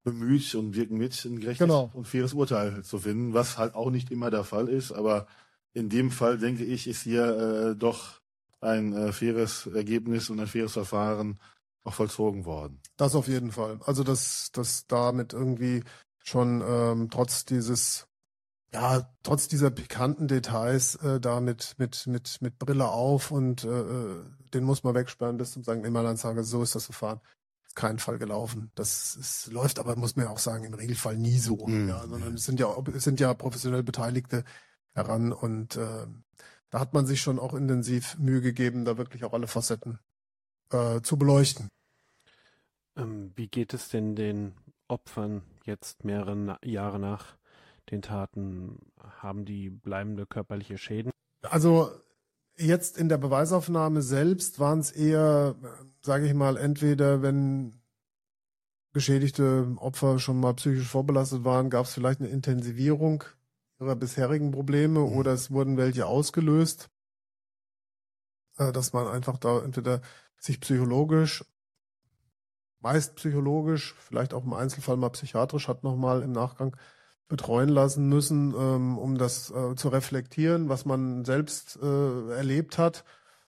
bemüht und wirken mit, ein gerechtes Genau. und faires Urteil zu finden, was halt auch nicht immer der Fall ist. Aber in dem Fall, denke ich, ist hier äh, doch ein äh, faires Ergebnis und ein faires Verfahren auch vollzogen worden. Das auf jeden Fall. Also dass dass damit irgendwie schon ähm, trotz dieses ja trotz dieser pikanten Details äh, da mit mit mit mit Brille auf und äh, den muss man wegsperren bis zum Sankt Nimmerleinstag. So ist das Verfahren. Auf keinen Fall gelaufen. Das ist, läuft aber, muss man ja auch sagen, im Regelfall nie so. Mhm. Ja, sondern es sind ja es sind ja professionell Beteiligte heran und äh, da hat man sich schon auch intensiv Mühe gegeben, da wirklich auch alle Facetten äh, zu beleuchten. Ähm, wie geht es denn den Opfern jetzt mehrere Na- Jahre nach den Taten? Haben die bleibende körperliche Schäden? Also jetzt in der Beweisaufnahme selbst waren es eher, sage ich mal, entweder wenn geschädigte Opfer schon mal psychisch vorbelastet waren, gab es vielleicht eine Intensivierung ihrer bisherigen Probleme Mhm. oder es wurden welche ausgelöst, äh, dass man einfach da entweder sich psychologisch, meist psychologisch, vielleicht auch im Einzelfall mal psychiatrisch hat nochmal im Nachgang betreuen lassen müssen, ähm, um das äh, zu reflektieren, was man selbst äh, erlebt hat.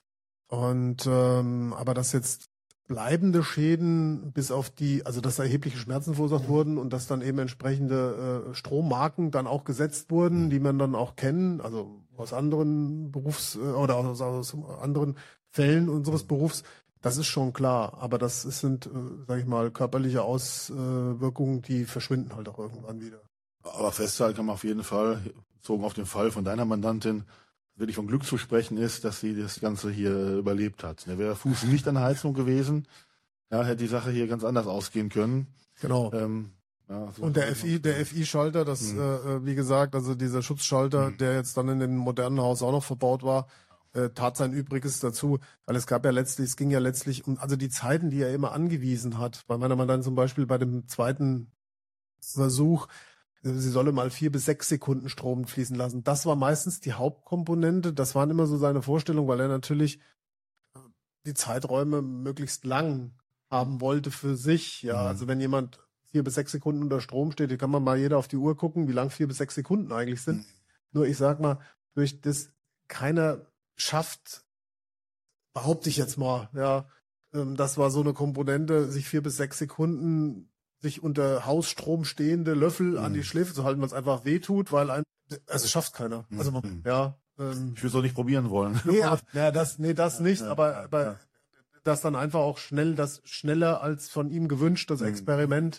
Und ähm, aber dass jetzt bleibende Schäden bis auf die, also dass da erhebliche Schmerzen verursacht wurden und dass dann eben entsprechende äh, Strommarken dann auch gesetzt wurden, die man dann auch kennen, also aus anderen Berufs- äh, oder aus, aus anderen Fällen unseres Berufs, das ist schon klar. Aber das ist, sind, äh, sag ich mal, körperliche Auswirkungen, die verschwinden halt auch irgendwann wieder. Aber festhalten kann man auf jeden Fall, bezogen auf den Fall von deiner Mandantin, wirklich von Glück zu sprechen ist, dass sie das Ganze hier überlebt hat. Wäre der Fuß nicht an der Heizung gewesen, ja, hätte die Sache hier ganz anders ausgehen können. Genau. Ähm, ja, so Und der F I, der F I-Schalter, das, Mhm. äh, wie gesagt, also dieser Schutzschalter, Mhm. der jetzt dann in dem modernen Haus auch noch verbaut war, äh, tat sein Übriges dazu, weil es gab ja letztlich, es ging ja letztlich um, also die Zeiten, die er immer angewiesen hat. Bei meiner Mandantin zum Beispiel bei dem zweiten Versuch, äh, sie solle mal vier bis sechs Sekunden Strom fließen lassen. Das war meistens die Hauptkomponente. Das waren immer so seine Vorstellungen, weil er natürlich äh, die Zeiträume möglichst lang haben wollte für sich. Ja, Mhm. also wenn jemand vier bis sechs Sekunden unter Strom steht, hier kann man mal jeder auf die Uhr gucken, wie lang vier bis sechs Sekunden eigentlich sind. Mhm. Nur ich sag mal, durch das keiner schafft, behaupte ich jetzt mal, ja, ähm, das war so eine Komponente, sich vier bis sechs Sekunden sich unter Hausstrom stehende Löffel an Mhm. die Schläfe zu halten, was einfach wehtut, weil ein, also schafft keiner. Mhm. Also man, ja, ähm, Ich würde es auch nicht probieren wollen. nee, ab- ja, das, nee, das nicht, ja, aber, ja, aber ja. das dann einfach auch schnell, das schneller als von ihm gewünscht, das Mhm. Experiment,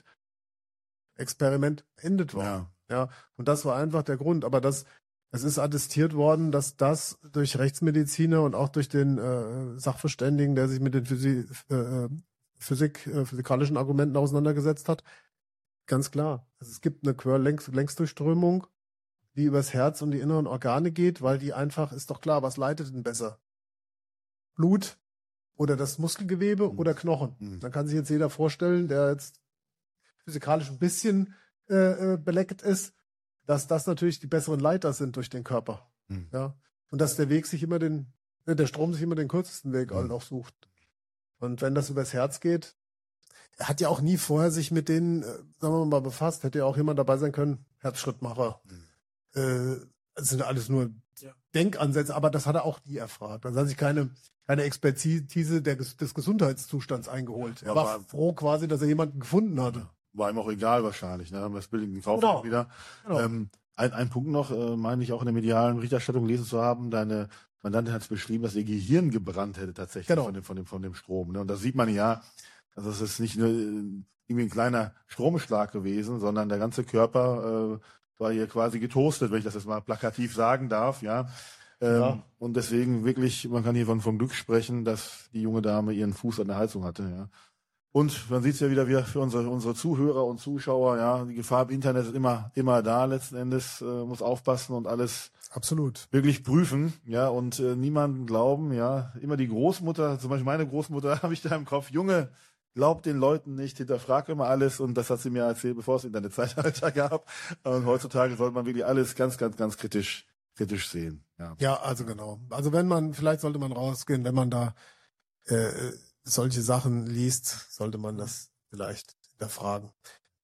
Experiment endet war. Ja. Ja, und das war einfach der Grund. Aber das, es ist attestiert worden, dass das durch Rechtsmediziner und auch durch den äh, Sachverständigen, der sich mit den Physi äh, Physik, äh, physikalischen Argumenten auseinandergesetzt hat, ganz klar. Also es gibt eine Querlängsdurchströmung, die übers Herz und die inneren Organe geht, weil die einfach, ist doch klar, was leitet denn besser? Blut oder das Muskelgewebe Mhm. oder Knochen? Mhm. Dann kann sich jetzt jeder vorstellen, der jetzt physikalisch ein bisschen äh, äh, beleckt ist, dass das natürlich die besseren Leiter sind durch den Körper. Mhm. Ja. Und dass der Weg sich immer den, äh, der Strom sich immer den kürzesten Weg Mhm. halt auch sucht. Und wenn das übers Herz geht, er hat ja auch nie vorher sich mit denen, äh, sagen wir mal, befasst, hätte ja auch jemand dabei sein können, Herzschrittmacher. Mhm. Äh, das sind alles nur Ja. Denkansätze, aber das hat er auch nie erfragt. Also hat sich keine, keine Expertise der, des Gesundheitszustands eingeholt. Er Ja, war war- froh quasi, dass er jemanden gefunden hatte. War ihm auch egal wahrscheinlich. Ne? Haben wir das Bild in Kauf Genau. wieder. Genau. Ähm, ein, ein Punkt noch, äh, meine ich auch in der medialen Berichterstattung gelesen zu haben, deine Mandantin hat es beschrieben, dass ihr Gehirn gebrannt hätte tatsächlich Genau. von, dem, von, dem, von dem Strom. Ne? Und da sieht man ja, also es ist nicht nur äh, irgendwie ein kleiner Stromschlag gewesen, sondern der ganze Körper äh, war hier quasi getoastet, wenn ich das jetzt mal plakativ sagen darf, ja. Ähm, Ja. Und deswegen wirklich, man kann hier von, von Glück sprechen, dass die junge Dame ihren Fuß an der Heizung hatte, ja. Und man sieht es ja wieder, wieder für unsere, unsere Zuhörer und Zuschauer, ja, die Gefahr im Internet ist immer, immer da letzten Endes, äh, muss aufpassen und alles Absolut. wirklich prüfen, ja, und äh, niemanden glauben, ja, immer die Großmutter, zum Beispiel meine Großmutter habe ich da im Kopf, Junge, glaub den Leuten nicht, hinterfrag immer alles und das hat sie mir erzählt, bevor es Internetzeitalter gab. Und heutzutage sollte man wirklich alles ganz, ganz, ganz kritisch, kritisch sehen, ja. Ja, also genau. Also wenn man, vielleicht sollte man rausgehen, wenn man da äh, solche Sachen liest, sollte man das vielleicht hinterfragen.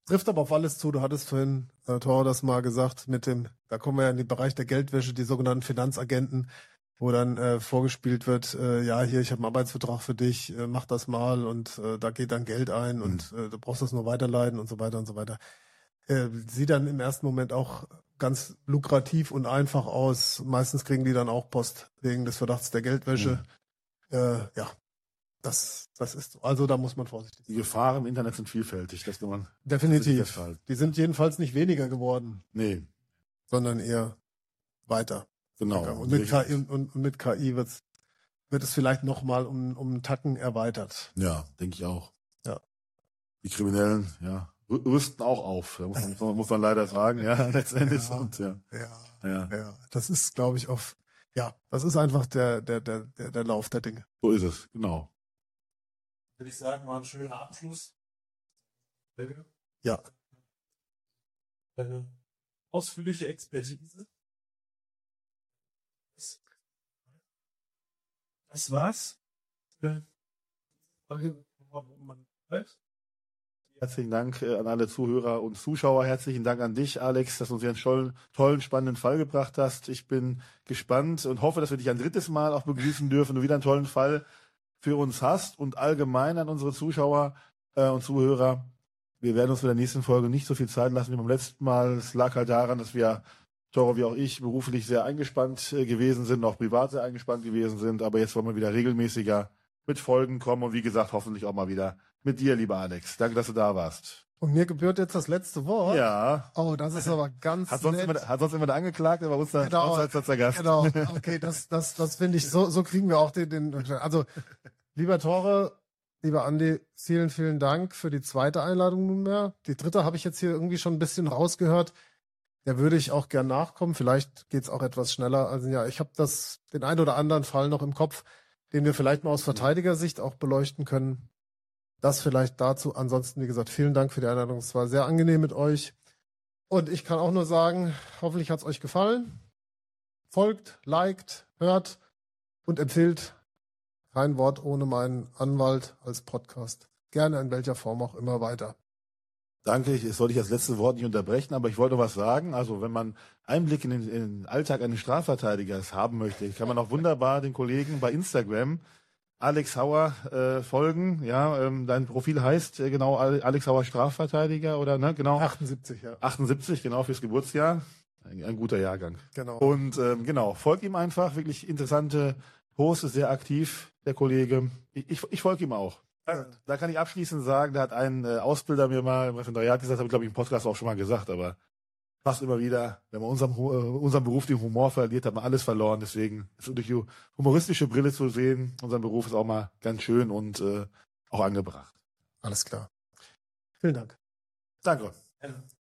Trifft aber auf alles zu. Du hattest vorhin, äh, Tore, das mal gesagt, mit dem, da kommen wir ja in den Bereich der Geldwäsche, die sogenannten Finanzagenten, wo dann äh, vorgespielt wird, äh, ja, hier, ich habe einen Arbeitsvertrag für dich, äh, mach das mal und äh, da geht dann Geld ein Mhm. und äh, du brauchst das nur weiterleiten und so weiter und so weiter. Äh, sieht dann im ersten Moment auch ganz lukrativ und einfach aus. Meistens kriegen die dann auch Post wegen des Verdachts der Geldwäsche. Äh, ja, das, das ist so. Also da muss man vorsichtig Die sein. Gefahren im Internet sind vielfältig, das kann man Definitiv. festhalten. Die sind jedenfalls nicht weniger geworden, Nee, sondern eher weiter. genau. gegangen. Und mit K I, und, und mit K I wird's, wird es vielleicht nochmal um, um einen Tacken erweitert. Ja, denke ich auch. Ja. Die Kriminellen, ja, rü- rüsten auch auf. Da muss man, muss man- muss man leider sagen, ja, letztendlich. Ja. Und, ja, Ja, ja, ja. Das ist, glaube ich, auf, ja, das ist einfach der, der, der, der, der Lauf der Dinge. so ist es, genau. Würde ich sagen, war ein schöner Abschluss. Ja. Eine ausführliche Expertise. Das war's. Herzlichen Dank äh, an alle Zuhörer und Zuschauer. Herzlichen Dank an dich, Alex, dass du uns hier einen tollen, tollen, spannenden Fall gebracht hast. Ich bin gespannt und hoffe, dass wir dich ein drittes Mal auch begrüßen dürfen und du wieder einen tollen Fall für uns hast. Und allgemein an unsere Zuschauer äh, und Zuhörer. Wir werden uns mit der nächsten Folge nicht so viel Zeit lassen wie beim letzten Mal. Es lag halt daran, dass wir, Toro wie auch ich, beruflich sehr eingespannt äh, gewesen sind, auch privat sehr eingespannt gewesen sind. Aber jetzt wollen wir wieder regelmäßiger mit Folgen kommen und wie gesagt, hoffentlich auch mal wieder mit dir, lieber Alex. Danke, dass du da warst. Und mir gebührt jetzt das letzte Wort. Ja. Oh, das ist aber ganz Hat sonst, nett. immer, hat sonst immer der Angeklagte, aber uns der Genau. als der Gast. Genau, okay, das, das, das finde ich, so, so kriegen wir auch den, den, also, lieber Tore, lieber Andi, vielen, vielen Dank für die zweite Einladung nunmehr. Die dritte habe ich jetzt hier irgendwie schon ein bisschen rausgehört. Da würde ich auch gern nachkommen. Vielleicht geht's auch etwas schneller. Also ja, ich habe das, den einen oder anderen Fall noch im Kopf, den wir vielleicht mal aus Verteidigersicht auch beleuchten können. Das vielleicht dazu. Ansonsten, wie gesagt, vielen Dank für die Einladung. Es war sehr angenehm mit euch. Und ich kann auch nur sagen, hoffentlich hat's euch gefallen. Folgt, liked, hört und empfiehlt kein Wort ohne meinen Anwalt als Podcast. Gerne in welcher Form auch immer weiter. Danke, ich, das sollte ich als letzte Wort nicht unterbrechen, aber ich wollte noch was sagen. Also wenn man Einblick in den, in den Alltag eines Strafverteidigers haben möchte, kann man auch wunderbar den Kollegen bei Instagram Alex Hauer äh, folgen. Ja, ähm, dein Profil heißt äh, genau Alex Hauer Strafverteidiger oder ne genau achtundsiebzig, ja. achtundsiebzig, genau fürs Geburtsjahr. Ein, ein guter Jahrgang. Genau. Und ähm, genau, folgt ihm einfach. Wirklich interessante Posts, ist sehr aktiv, der Kollege. Ich, ich, ich folge ihm auch. Ja. Da kann ich abschließend sagen, da hat ein äh, Ausbilder mir mal im Referendariat gesagt, habe ich glaube ich im Podcast auch schon mal gesagt, aber fast immer wieder, wenn man unserem, Hu- äh, unserem Beruf den Humor verliert, hat man alles verloren. Deswegen ist durch die humoristische Brille zu sehen, unser Beruf ist auch mal ganz schön und äh, auch angebracht. Alles klar. Vielen Dank. Danke. Ja.